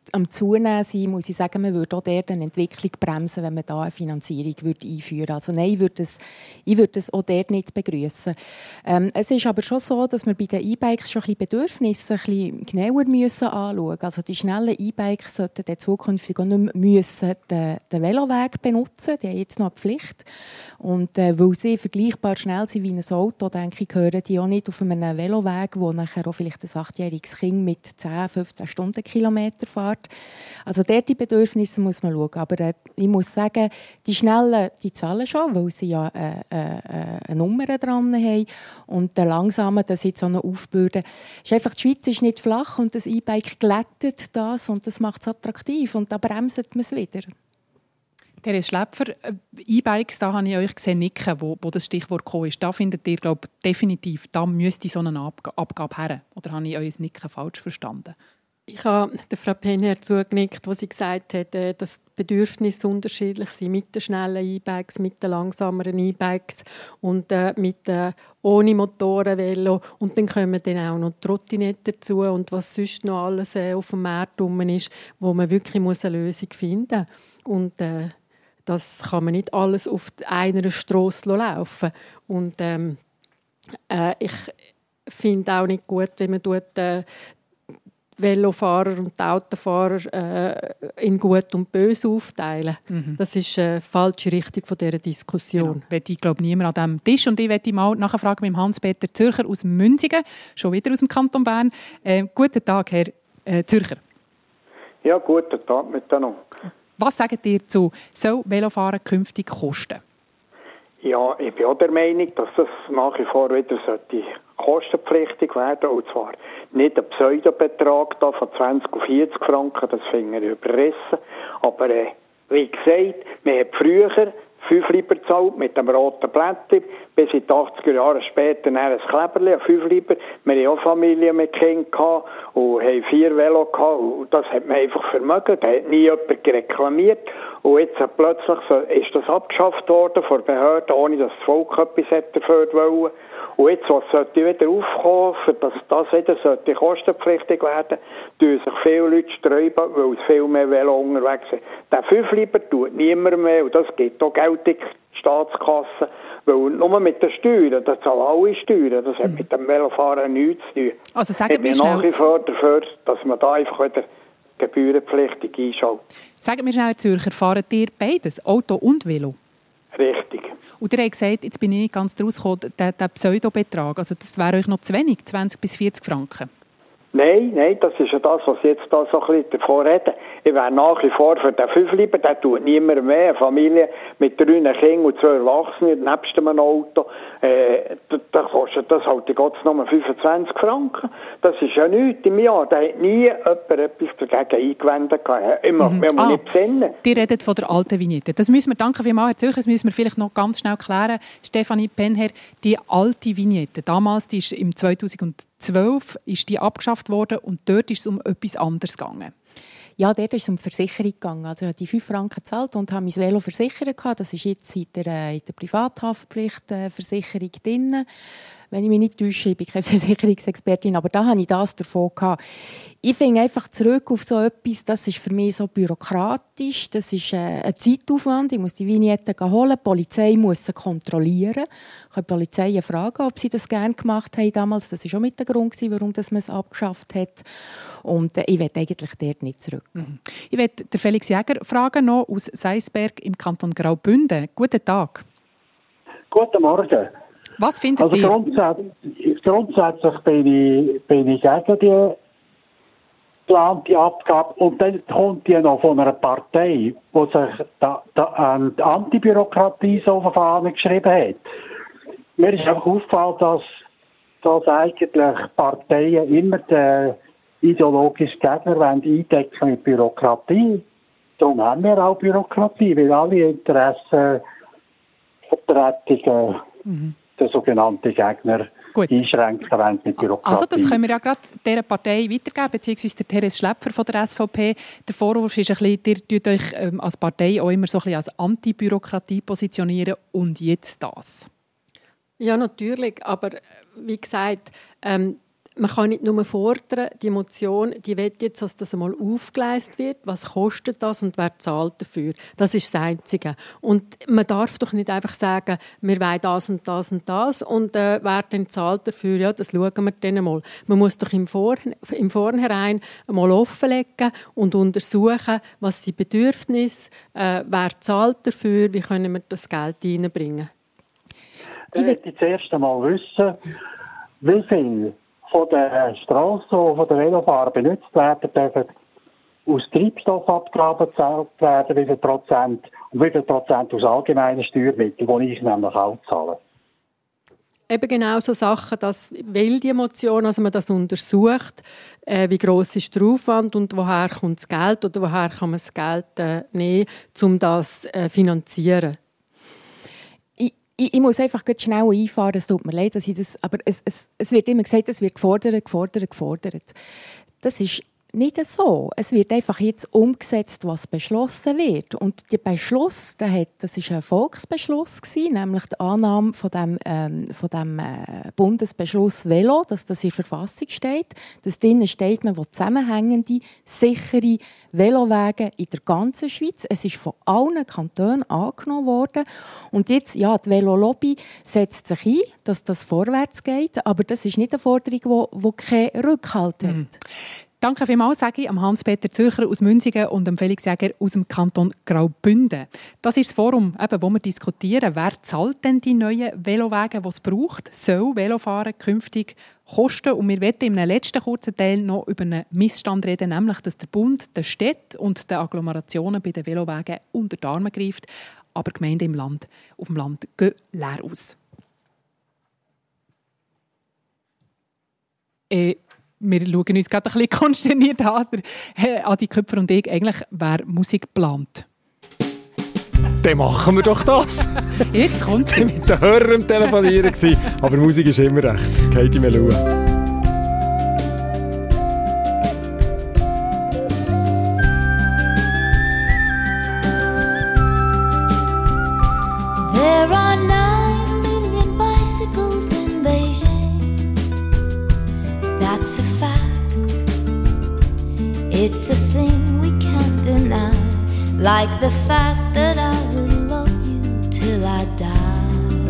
am Zunehmen sein, muss ich sagen, man würde auch dort eine Entwicklung bremsen, wenn man da eine Finanzierung würde einführen würde. Also nein, ich würde es, ich würde es auch dort nicht begrüßen. Ähm, es ist aber schon so, dass wir bei den E-Bikes schon ein bisschen Bedürfnisse ein bisschen genauer müssen anschauen müssen. Also die schnellen E-Bikes sollten dann zukünftig auch nicht mehr müssen den, den Veloweg benutzen. Die haben jetzt noch eine Pflicht. Und äh, weil sie vergleichbar schnell sind wie ein Auto, denke ich, gehören die auch nicht auf einem Veloweg, wo nachher auch vielleicht ein achtjähriges Kind mit zehn, fünfzehn Stundenkilometer fährt. Also dort die Bedürfnisse muss man schauen. Aber äh, ich muss sagen, die Schnellen, die zahlen schon, weil sie ja äh, äh, eine Nummer dran haben. Und der Langsamen, das jetzt auch noch aufbürden. Ist einfach, die Schweiz ist nicht flach und das E-Bike glättet das und das macht es attraktiv. Und da bremst man es wieder. Therese Schläpfer, E-Bikes, da habe ich euch gesehen nicken, wo, wo das Stichwort gekommen ist. Da findet ihr, glaube ich, definitiv, da müsste so eine Abg- Abgabe her. Oder habe ich euer Nicken falsch verstanden? Ich habe der Frau Penher zugenickt, wo sie gesagt hat, dass die Bedürfnisse unterschiedlich sind mit den schnellen E-Bikes, mit den langsameren E-Bikes und äh, mit äh, ohne Motorenvelo. Und dann kommen dann auch noch Trottinetten dazu und was sonst noch alles äh, auf dem Markt rum ist, wo man wirklich muss eine Lösung finden muss. Und äh, das kann man nicht alles auf einer Strasse laufen. Und ähm, äh, ich finde auch nicht gut, wenn man dort, äh, Velofahrer und die Autofahrer äh, in Gut und Böse aufteilen. Mhm. Das ist eine äh, falsche Richtung von dieser Diskussion. Genau. Ich glaube niemand an diesem Tisch. Und ich möchte mal nachfragen mit Hans-Peter Zürcher aus Münzigen, schon wieder aus dem Kanton Bern. Äh, guten Tag, Herr äh, Zürcher. Ja, guten Tag miteinander. Was sagt ihr zu, soll Velofahren künftig kosten? Ja, ich bin auch der Meinung, dass das nach wie vor wieder sollte kostenpflichtig werden, und zwar nicht ein Pseudobetrag da von zwanzig auf vierzig Franken, das finde ich überrissen. Aber äh, wie gesagt, wir haben früher fünf Lieber gezahlt mit dem roten Blättchen, bis in die achtziger Jahre später ein Kleberli, fünf Lieber. Wir hatten auch Familie mit Kindern und haben vier Velo gehabt, und das hat man einfach vermögen. Da hat nie jemand reklamiert. Und jetzt plötzlich ist das abgeschafft worden von der Behörde, ohne dass das Volk etwas hätte dafür wollen. Und jetzt, was sollte wieder aufkommen, für dass das wieder sollte kostenpflichtig werden, tun sich viele Leute sträuben, weil es viel mehr Velo unterwegs sind. Der fünf Lieber tut niemand mehr, und das gibt auch Geld in die Staatskasse, weil nur mit den Steuern, das zahlen alle Steuern, das hat mhm. mit dem Velofahren nichts zu tun. Also sagen ich bin wir nach wie vor dafür, dass man da einfach wieder gebührenpflichtig einschaltet. Sagen wir schnell, Herr Zürcher, fahren ihr beides, Auto und Velo? Richtig. Und ihr habt gesagt, jetzt bin ich nicht ganz draus gekommen, der, der Pseudobetrag, also das wäre euch noch zu wenig, zwanzig bis vierzig Franken? Nein, nein, das ist ja das, was jetzt da so ein bisschen davor reden. Ich wäre nach wie vor für den fünf Lieber, der tut niemand mehr. Eine Familie mit drei Kindern und zwei Erwachsenen, nebst einem Auto, äh, da, da kostet das halt Gott nur fünfundzwanzig Franken. Das ist ja nichts im Jahr. Da hat nie jemand etwas dagegen eingewendet. Immer, mhm. Wir müssen ah, nicht besinnen. Die redet von der alten Vignette. Das müssen wir, danke vielmals, Herr Zürcher, das müssen wir vielleicht noch ganz schnell klären. Stefanie Penher, die alte Vignette, damals, die ist im zweitausendzwölf ist die abgeschafft worden und dort ist es um etwas anderes gegangen. Ja, dort ist es um die Versicherung gegangen. Also ich habe die fünf Franken gezahlt und habe mein Velo versichert. Das ist jetzt in der, in der Privathaftpflichtversicherung drin. Wenn ich mich nicht täusche, ich bin keine Versicherungsexpertin, aber da habe ich das davon gehabt. Ich finde einfach zurück auf so etwas, das ist für mich so bürokratisch, das ist äh, ein Zeitaufwand, ich muss die Vignetten holen, die Polizei muss sie kontrollieren. Ich kann die Polizei fragen, ob sie das gerne gemacht haben damals. Das war auch mit der Grund, warum man es abgeschafft hat. Und äh, ich will eigentlich dort nicht zurück. Mhm. Ich will den Felix Jäger fragen, noch aus Seisberg im Kanton Graubünden. Guten Tag. Guten Morgen. Was findet also ihr? Grundsätzlich, grundsätzlich bin ich, bin ich gegen die geplante Abgabe. Und dann kommt die noch von einer Partei, die sich da, da, ähm, die Antibürokratie so auf die Fahne geschrieben hat. Mir ist einfach aufgefallen, dass, dass eigentlich Parteien immer den ideologischen Gegner eindecken mit Bürokratie. Darum haben wir auch Bürokratie, weil alle Interessenvertretungen mhm. der sogenannten Gegner Gut. einschränken wollen mit Bürokratie. Also das können wir ja gerade dieser Partei weitergeben, beziehungsweise der Therese Schläpfer von der S V P. Der Vorwurf ist ein bisschen, ihr tut euch ähm, als Partei auch immer so ein bisschen als Antibürokratie positionieren und jetzt das. Ja, natürlich, aber wie gesagt, ähm, man kann nicht nur fordern, die Motion, die will jetzt, dass das einmal aufgeleistet wird. Was kostet das und wer zahlt dafür? Das ist das Einzige. Und man darf doch nicht einfach sagen, wir wollen das und das und das und äh, wer dann zahlt dafür, ja, das schauen wir dann mal. Man muss doch im, Vor- im Vornherein einmal offenlegen und untersuchen, was die Bedürfnisse, äh, wer zahlt dafür, wie können wir das Geld reinbringen. Ich möchte zuerst einmal wissen, wie viel von den Strassen, die von den Velofahrern benutzt werden, dürfen aus Treibstoffabgaben gezahlt werden, wie viel Prozent und wie viel Prozent aus allgemeinen Steuermitteln, die ich nämlich auch zahle. Eben genau so Sachen, das will die Motion, also man das untersucht, äh, wie gross ist der Aufwand und woher kommt das Geld oder woher kann man das Geld äh, nehmen, um das zu äh, finanzieren. Ich, ich muss einfach ganz schnell einfahren, es tut mir leid, dass ich das, aber es, es, es wird immer gesagt, es wird gefordert, gefordert, gefordert. Das ist nicht so. Es wird einfach jetzt umgesetzt, was beschlossen wird. Und der Beschluss, der hat, das war ein Volksbeschluss gewesen, nämlich die Annahme von dem, ähm, von dem äh, Bundesbeschluss Velo, dass das in der Verfassung steht. Dass drinnen steht, man will zusammenhängende, sichere Velowege in der ganzen Schweiz. Es ist von allen Kantonen angenommen worden. Und jetzt, ja, die Velolobby setzt sich ein, dass das vorwärts geht. Aber das ist nicht eine Forderung, die, die keinen Rückhalt hat. Mhm. Danke vielmals, sage ich, am Hans-Peter Zürcher aus Münzigen und am Felix Jäger aus dem Kanton Graubünden. Das ist das Forum, eben, wo wir diskutieren, wer zahlt denn die neuen Velowege, die es braucht, soll Velofahren künftig kosten. Und wir wollen im letzten kurzen Teil noch über einen Missstand reden, nämlich, dass der Bund den Städten und den Agglomerationen bei den Velowegen unter die Arme greift, aber Gemeinden im Land, auf dem Land gehen leer aus. Äh, Wir schauen uns gerade ein bisschen konsterniert an, Adi Köpfer und ich, eigentlich, wer Musik plant. Dann machen wir doch das. Jetzt kommt sie. Mit den Hörern am Telefonieren gewesen. Aber Musik ist immer recht. Katie Melua. There are nine million bicycles in Beijing. That's a fact. It's a thing we can't deny. Like the fact that I will love you till I die.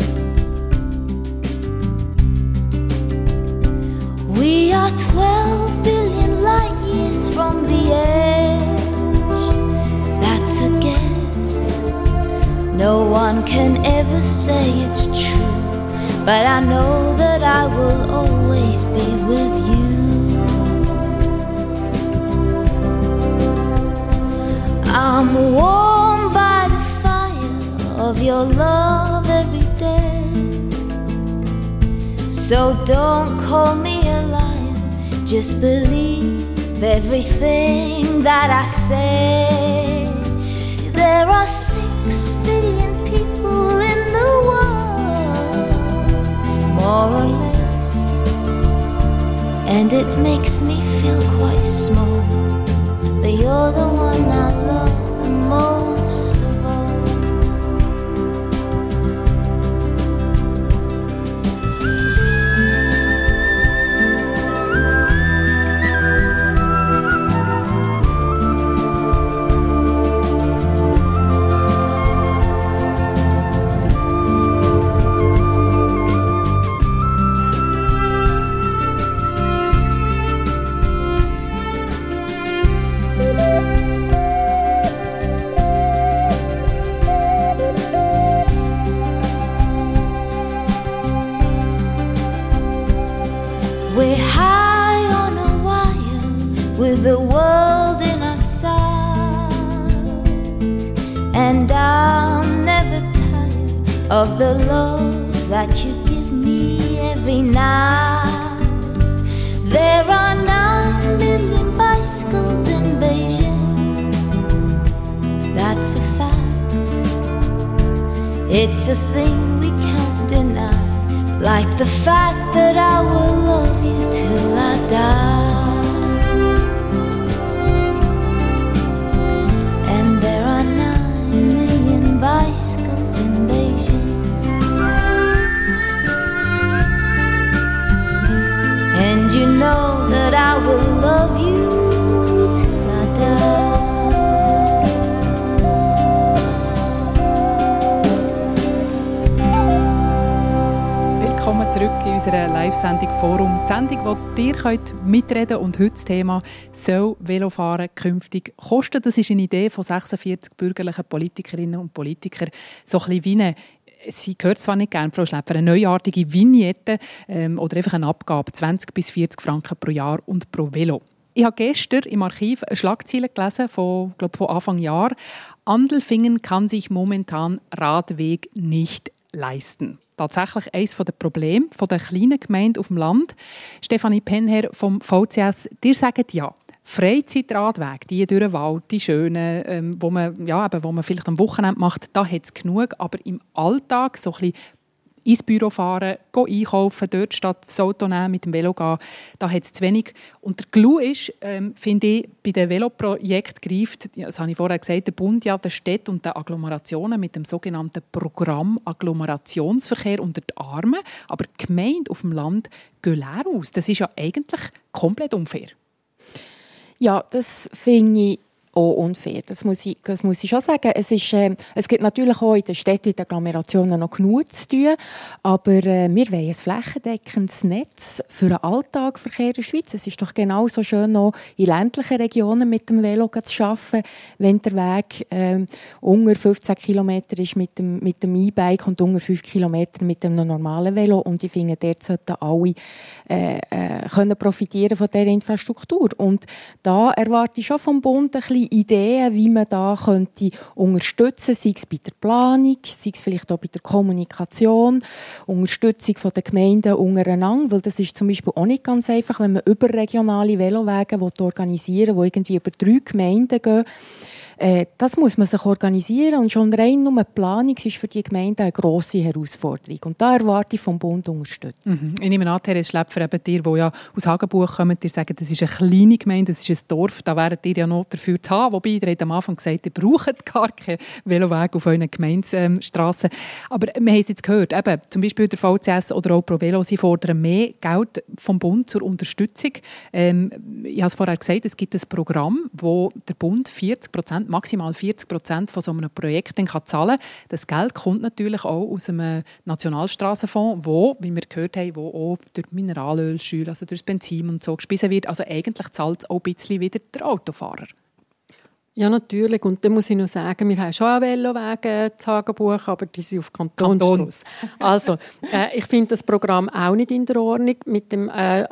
We are twelve billion light years from the edge. That's a guess. No one can ever say it's true, but I know that I will always be with you. I'm warmed by the fire of your love every day. So don't call me a liar, just believe everything that I say. There are six billion people in the world, more or less, and it makes me feel quite small. But you're the one I love the most of all. We're high on a wire with the world in our sight, and I'm never tired of the love that you give me every night. There are nine million bicycles in Beijing. That's a fact. It's a thing we can't deny. Like the fact that I will love you till I die. And there are nine million bicycles in Beijing. And you know unserer Live-Sendung «Forum». Die Sendung, wo ihr könnt mitreden könnt. Und heute das Thema «Soll Velofahren künftig kosten?» Das ist eine Idee von sechsundvierzig bürgerlichen Politikerinnen und Politikern. So ein bisschen wie eine, Sie hört zwar nicht gerne, Frau Schläpfer, eine neuartige Vignette ähm, oder einfach eine Abgabe, zwanzig bis vierzig Franken pro Jahr und pro Velo. Ich habe gestern im Archiv eine Schlagzeile gelesen, von, glaub, von Anfang Jahr. Andelfingen kann sich momentan Radweg nicht leisten. Tatsächlich eines der Probleme der kleinen Gemeinde auf dem Land. Stefanie Penher vom V C S, dir sagt ja, Freizeitradwege, die durch den Wald, die schönen, ähm, wo, man, ja, eben, wo man vielleicht am Wochenende macht, da hat es genug. Aber im Alltag so ein bisschen ins Büro fahren, einkaufen, dort statt das Auto nehmen, mit dem Velo gehen, da hat es zu wenig. Und der Clou ist, ähm, finde ich, bei den Veloprojekten greift, das habe ich vorher gesagt, der Bund ja den Städten und den Agglomerationen mit dem sogenannten Programm Agglomerationsverkehr unter die Arme. Aber die Gemeinden auf dem Land gehen leer aus. Das ist ja eigentlich komplett unfair. Ja, das finde ich auch unfair. Das muss ich, das muss ich schon sagen. Es, ist, äh, es gibt natürlich auch in den Städten und den Agglomerationen noch genug zu tun, aber äh, wir wollen ein flächendeckendes Netz für den Alltagverkehr in der Schweiz. Es ist doch genauso schön, noch in ländlichen Regionen mit dem Velo zu arbeiten, wenn der Weg äh, unter fünfzehn Kilometer ist mit dem, mit dem E-Bike und unter fünf Kilometer mit einem normalen Velo. Und ich finde, dort sollten alle äh, äh, können profitieren von dieser Infrastruktur. Und da erwarte ich schon vom Bund ein bisschen Ideen, wie man da könnte unterstützen, sei es bei der Planung, sei es vielleicht auch bei der Kommunikation, Unterstützung der Gemeinden untereinander, weil das ist zum Beispiel auch nicht ganz einfach, wenn man überregionale Velowege organisieren will, die irgendwie über drei Gemeinden gehen. Äh, das muss man sich organisieren und schon rein nur die Planung ist für die Gemeinden eine grosse Herausforderung. Und da erwarte ich vom Bund Unterstützung. Mhm. Ich nehme an, Herr Schläpfer, eben ihr, die ja aus Hagenbuch kommen, ihr sagt, das ist eine kleine Gemeinde, das ist ein Dorf, da wäret ihr ja noch dafür zu haben. Wobei, ihr habt am Anfang gesagt, ihr braucht gar keinen Veloweg auf euren Gemeindestrassen. Aber wir haben es jetzt gehört, eben, zum Beispiel der V C S oder auch ProVelo, sie fordern mehr Geld vom Bund zur Unterstützung. Ähm, ich habe es vorher gesagt, es gibt ein Programm, wo der Bund vierzig Prozent maximal vierzig Prozent von so einem Projekt dann kann zahlen kann. Das Geld kommt natürlich auch aus einem Nationalstrassenfonds, wo, wie wir gehört haben, wo auch durch Mineralölschüler, also durch das Benzin und so gespeisen wird. Also eigentlich zahlt es auch ein bisschen wieder der Autofahrer. Ja, natürlich. Und dann muss ich noch sagen, wir haben schon auch Velowege zu Hagenbuch, aber die sind auf Kantonsstrasse. Kanton. Also, äh, ich finde das Programm auch nicht in der Ordnung mit dem äh,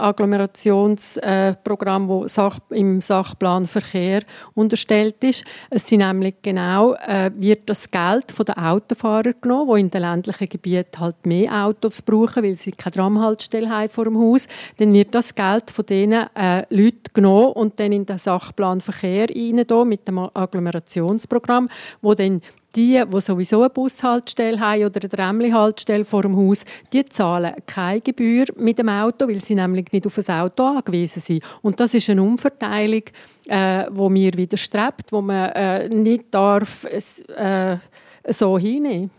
Agglomerationsprogramm, äh, das Sach- im Sachplan Verkehr unterstellt ist. Es sind nämlich genau, äh, wird das Geld von den Autofahrern genommen, die in den ländlichen Gebieten halt mehr Autos brauchen, weil sie keine Tramhaltestelle haben vor dem Haus. Dann wird das Geld von diesen äh, Leuten genommen und dann in den Sachplan Verkehr rein, da, mit dem Agglomerationsprogramm, wo dann die, die sowieso eine Bushaltestelle haben oder eine Tramli-Haltestelle vor dem Haus, die zahlen keine Gebühr mit dem Auto, weil sie nämlich nicht auf ein Auto angewiesen sind. Und das ist eine Umverteilung, äh, die mir widerstrebt, die man äh, nicht darf, äh, so hinnehmen.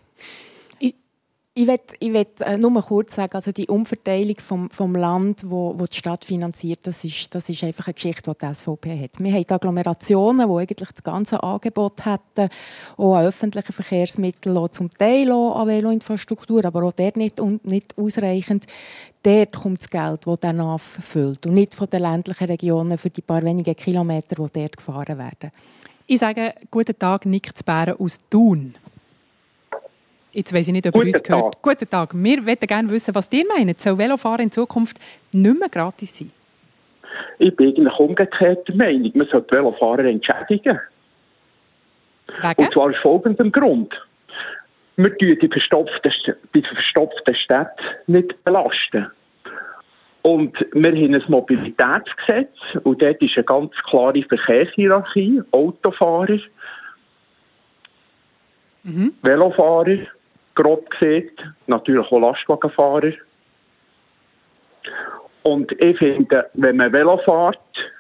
Ich will, ich will äh, nur mal kurz sagen, also die Umverteilung vom, vom Land, wo, wo die Stadt finanziert, das ist, das ist einfach eine Geschichte, die die S V P hat. Wir haben die Agglomerationen, die eigentlich das ganze Angebot hätten, auch an öffentlichen Verkehrsmitteln, auch zum Teil auch an Veloinfrastruktur, aber auch dort nicht, nicht ausreichend. Dort kommt das Geld, das der N A V füllt und nicht von den ländlichen Regionen für die paar wenigen Kilometer, die dort gefahren werden. Ich sage guten Tag, Nick Zbären aus Thun. Jetzt weiss ich nicht, ob ihr uns gehört. Guten Tag. Wir möchten gerne wissen, was ihr meint. Soll Velofahren in Zukunft nicht mehr gratis sein? Ich bin eigentlich umgekehrt der Meinung, man sollte Velofahrer entschädigen. Wegen? Und zwar aus folgendem Grund. Wir tun die verstopften, die verstopften Städte nicht belasten. Und wir haben ein Mobilitätsgesetz und dort ist eine ganz klare Verkehrshierarchie. Autofahrer, mhm. Velofahrer, grob gesagt, natürlich auch Lastwagenfahrer. Und ich finde, wenn man Velo fährt,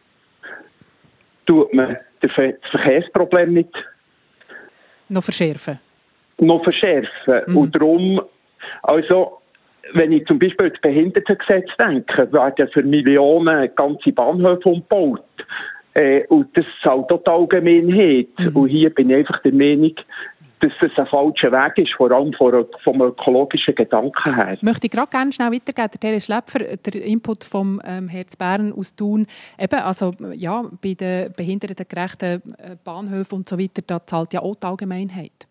tut man das Verkehrsproblem nicht noch verschärfen. Noch verschärfen. Mhm. Und darum, also, wenn ich zum Beispiel an das Behindertengesetz denke, werden für Millionen ganze Bahnhöfe umgebaut. Äh, und das zahlt auch die Allgemeinheit. Mhm. Und hier bin ich einfach der Meinung, dass das ein falscher Weg ist, vor allem vom ökologischen Gedanken her. Ich möchte gerade gerne schnell weitergeben, der Therese Schläpfer, der Input vom ähm, Herz Bern aus Thun, eben, also ja, bei den behindertengerechten Bahnhöfen und so weiter, da zahlt ja auch die Allgemeinheit.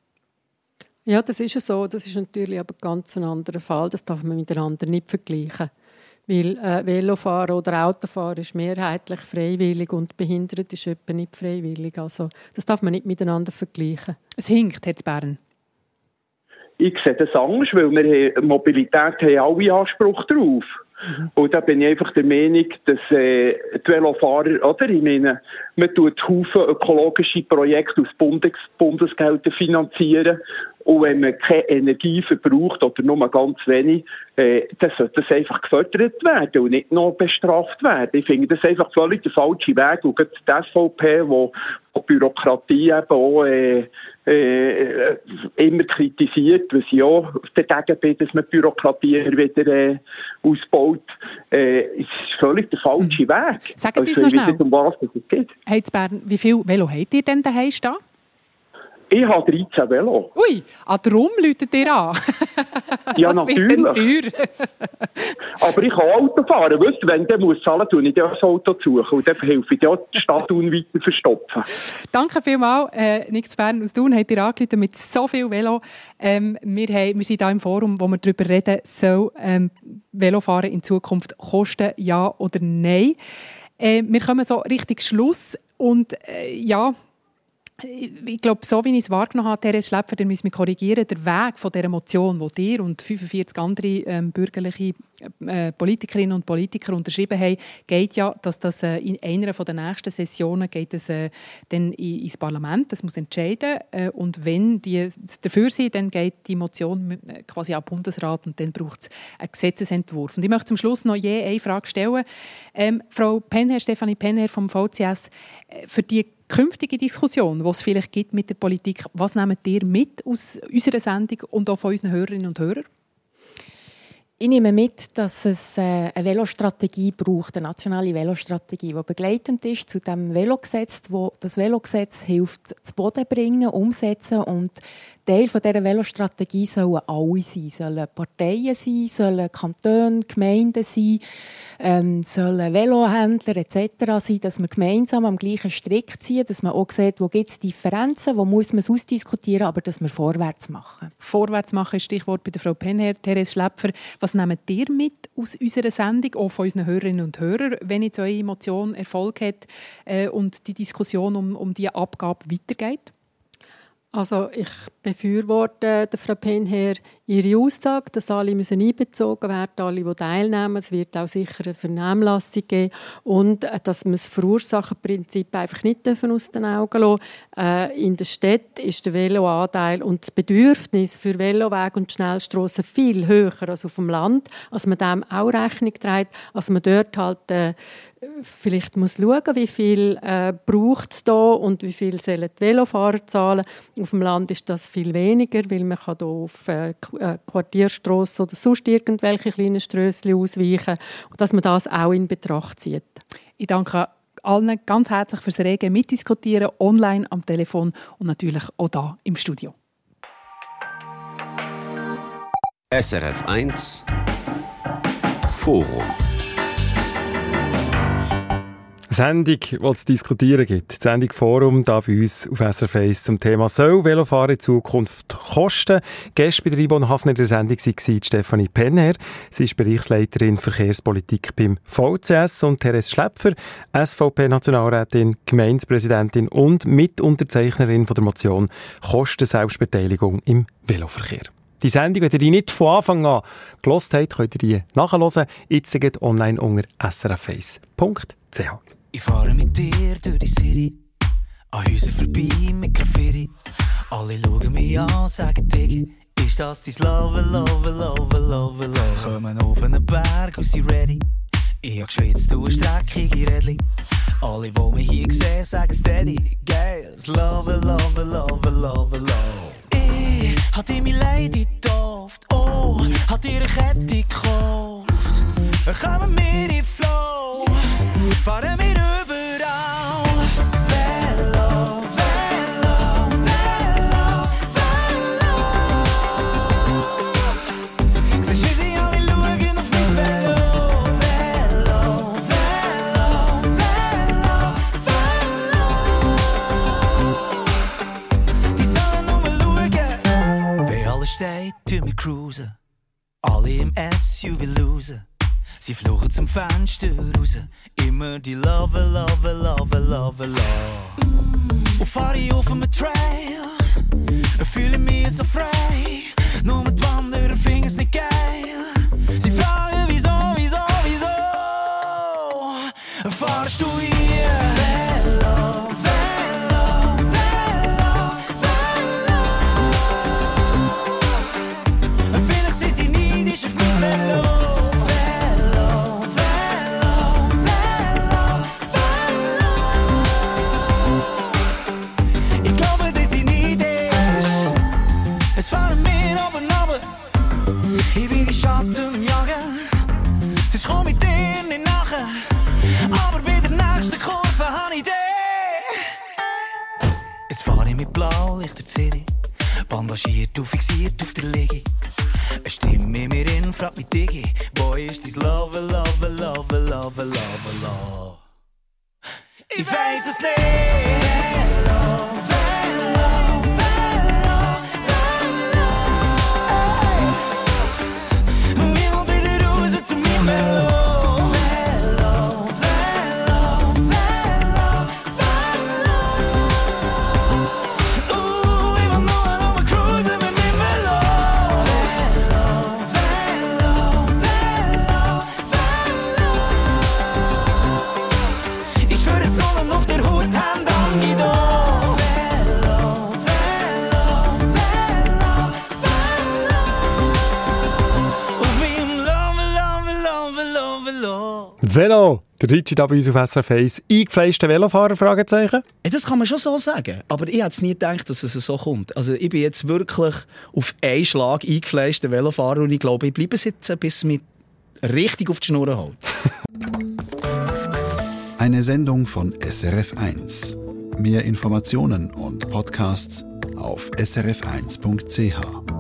Ja, das ist ja so. Das ist natürlich aber ganz ein anderer Fall. Das darf man miteinander nicht vergleichen. Weil äh, Velofahren oder Autofahren ist mehrheitlich freiwillig und behindert ist etwa nicht freiwillig. Also, das darf man nicht miteinander vergleichen. Es hinkt, Herr Bern. Ich sehe das anders, weil wir haben, Mobilität haben alle Anspruch drauf. Mhm. Und da bin ich einfach der Meinung, dass äh, die Velofahrer, oder? Ich meine, man tut Haufen ökologische Projekte aus Bundes Bundesgeldern finanzieren. Und wenn man keine Energie verbraucht oder nur ganz wenig, äh, dann sollte das einfach gefördert werden und nicht noch bestraft werden. Ich finde das einfach völlig der falsche Weg. Und gerade die S V P, wo, wo Bürokratie eben auch äh, äh, immer kritisiert, was ich auch dagegen bin, dass man Bürokratie wieder äh, ausbaut, äh, ist völlig der falsche mhm. Weg. Sagt also, uns noch schnell, um was es geht. Herr Bern, wie viel Velo habt ihr denn daheim stehen? Ich habe dreizehn Velo. Ui, ah, darum läutet ihr an. Ja, das natürlich. Wird denn teuer. Aber ich kann Auto fahren. Weißt, wenn ich muss zahlen, tue ich das Auto zu suchen. Und dann helfe ich dir, die Stadt weiter verstopfen. Danke vielmals, äh, Nick Bern aus Thun, habt ihr angerufen mit so viel Velo. Ähm, wir, haben, wir sind hier im Forum, wo wir darüber reden, soll ähm, Velofahren in Zukunft kosten, ja oder nein. Äh, wir kommen so Richtung Schluss. Und äh, ja, ich glaube, so wie ich es wahrgenommen habe, Therese Schläpfer, dann müssen wir korrigieren, der Weg von dieser Motion, die dir und fünfundvierzig andere ähm, bürgerliche äh, Politikerinnen und Politiker unterschrieben haben, geht ja, dass das äh, in einer der nächsten Sessionen geht es, äh, dann in, ins Parlament, das muss entscheiden äh, und wenn die dafür sind, dann geht die Motion äh, quasi an den Bundesrat und dann braucht es einen Gesetzesentwurf. Und ich möchte zum Schluss noch je eine Frage stellen. Ähm, Frau Penher, Stefanie Penher vom V C S, äh, für die künftige Diskussion, die es vielleicht gibt mit der Politik, was nehmt ihr mit aus unserer Sendung und auch von unseren Hörerinnen und Hörern? Ich nehme mit, dass es eine Velostrategie braucht, eine nationale Velostrategie, die begleitend ist zu dem Velogesetz, wo das Velogesetz hilft, zu Boden bringen, umsetzen. Und Teil von dieser Velostrategie sollen alle sein, sollen Parteien sein, sollen Kantone, Gemeinden sein, ähm, sollen Velohändler et cetera sein, dass wir gemeinsam am gleichen Strick ziehen, dass man auch sieht, wo gibt es Differenzen, wo muss man es ausdiskutieren, aber dass wir vorwärts machen. Vorwärts machen ist Stichwort bei der Frau Penher, Therese Schläpfer. Was nehmt ihr mit aus unserer Sendung, auch von unseren Hörerinnen und Hörern, wenn jetzt eure Motion Erfolg hat äh, und die Diskussion um, um diese Abgabe weitergeht? Also ich befürworte der Frau Penher ihre Aussage, dass alle müssen einbezogen werden, alle, die teilnehmen. Es wird auch sicher eine Vernehmlassung geben und dass man das Verursacherprinzip einfach nicht aus den Augen lassen dürfen. In der Stadt ist der Veloanteil und das Bedürfnis für Velowege und Schnellstrassen viel höher als auf dem Land, als man dem auch Rechnung trägt, als man dort halt äh, vielleicht muss schauen, wie viel äh, braucht es da und wie viel sollen die Velofahrer zahlen. Auf dem Land ist das viel weniger, weil man kann da auf äh, Quartierstrassen oder sonst irgendwelche kleinen Strössli ausweichen und dass man das auch in Betracht zieht. Ich danke allen ganz herzlich fürs rege Mitdiskutieren, online, am Telefon und natürlich auch hier im Studio. S R F eins Forum. Sendung, die es zu diskutieren gibt. Die Sendung Forum hier bei uns auf S R F eins zum Thema «Soll Velofahren in Zukunft kosten?». Gäste bei der Yvonne Hafner in der Sendung war Stefanie Penher. Sie ist Bereichsleiterin Verkehrspolitik beim V C S und Therese Schläpfer, S V P-Nationalrätin, Gemeindepräsidentin und Mitunterzeichnerin von der Motion «Kosten-Selbstbeteiligung im Veloverkehr». Die Sendung, wenn ihr die nicht von Anfang an gehört habt, könnt ihr die nachhören. Jetzt geht online unter s r f eins punkt c h. Ich fahre mit dir durch die City, an Häusern vorbei mit Graffiti. Alle schauen mich an, sagen Diggi, ist das dein Love, Love, Love, Love, Love? Kommen auf einen Berg und sind ready. Ich hab geschwitzt, du streckige Rädli. Alle, die mich hier sehen, sagen steady. Geil, Love, Love, Love, Love, Love. Ich hat dir mein Lady getauft, oh, hat dir eine Kette gekauft. Kommen wir in Flow, fahren wir überall. Velo, Velo, Velo, steht, tun wir cruisen. Alle im S U V losen. Sie fluchen zum Fenster raus. Immer die Love, Love, Love, Love, Love. Und fahr ich auf einem Trail, fühle mich so frei. Nur mit Wanderer finden's nicht geil. Sie fragen wieso, wieso, wieso fahrst du hier? Velo, Velo, Velo, Velo. Vielleicht sind sie neidisch auf mein Velo. Velo, Velo, Velo, Velo. Ich glaube, dass sie neidisch. Es fahren wir oben runter. Ich bin die Schatten im Jagen. Das kommt mit dir nicht nachher. Aber bei der nächsten Kurve habe ich Idee. Jetzt fahre ich mit Blaulicht durch die City. Bandagiert und fixiert auf der Liege. Eine Stimme in mir in fragt mich Digi. Wo ist dein Love, Love, Love, Love, Love, Love? Ich weiss es nicht. Velo, Velo, Velo, Velo. Wir wollen wieder raus zu meinem Velo. Velo, der Ritchie da bei uns auf S R F eins. Eingefleischter Velofahrer, Fragezeichen? Das kann man schon so sagen, aber ich hätte nie gedacht, dass es so kommt. Also ich bin jetzt wirklich auf einen Schlag eingefleischter Velofahrer und ich glaube, ich bleibe sitzen, bis es mich richtig auf die Schnur haut. Eine Sendung von S R F eins. Mehr Informationen und Podcasts auf s r f eins punkt c h.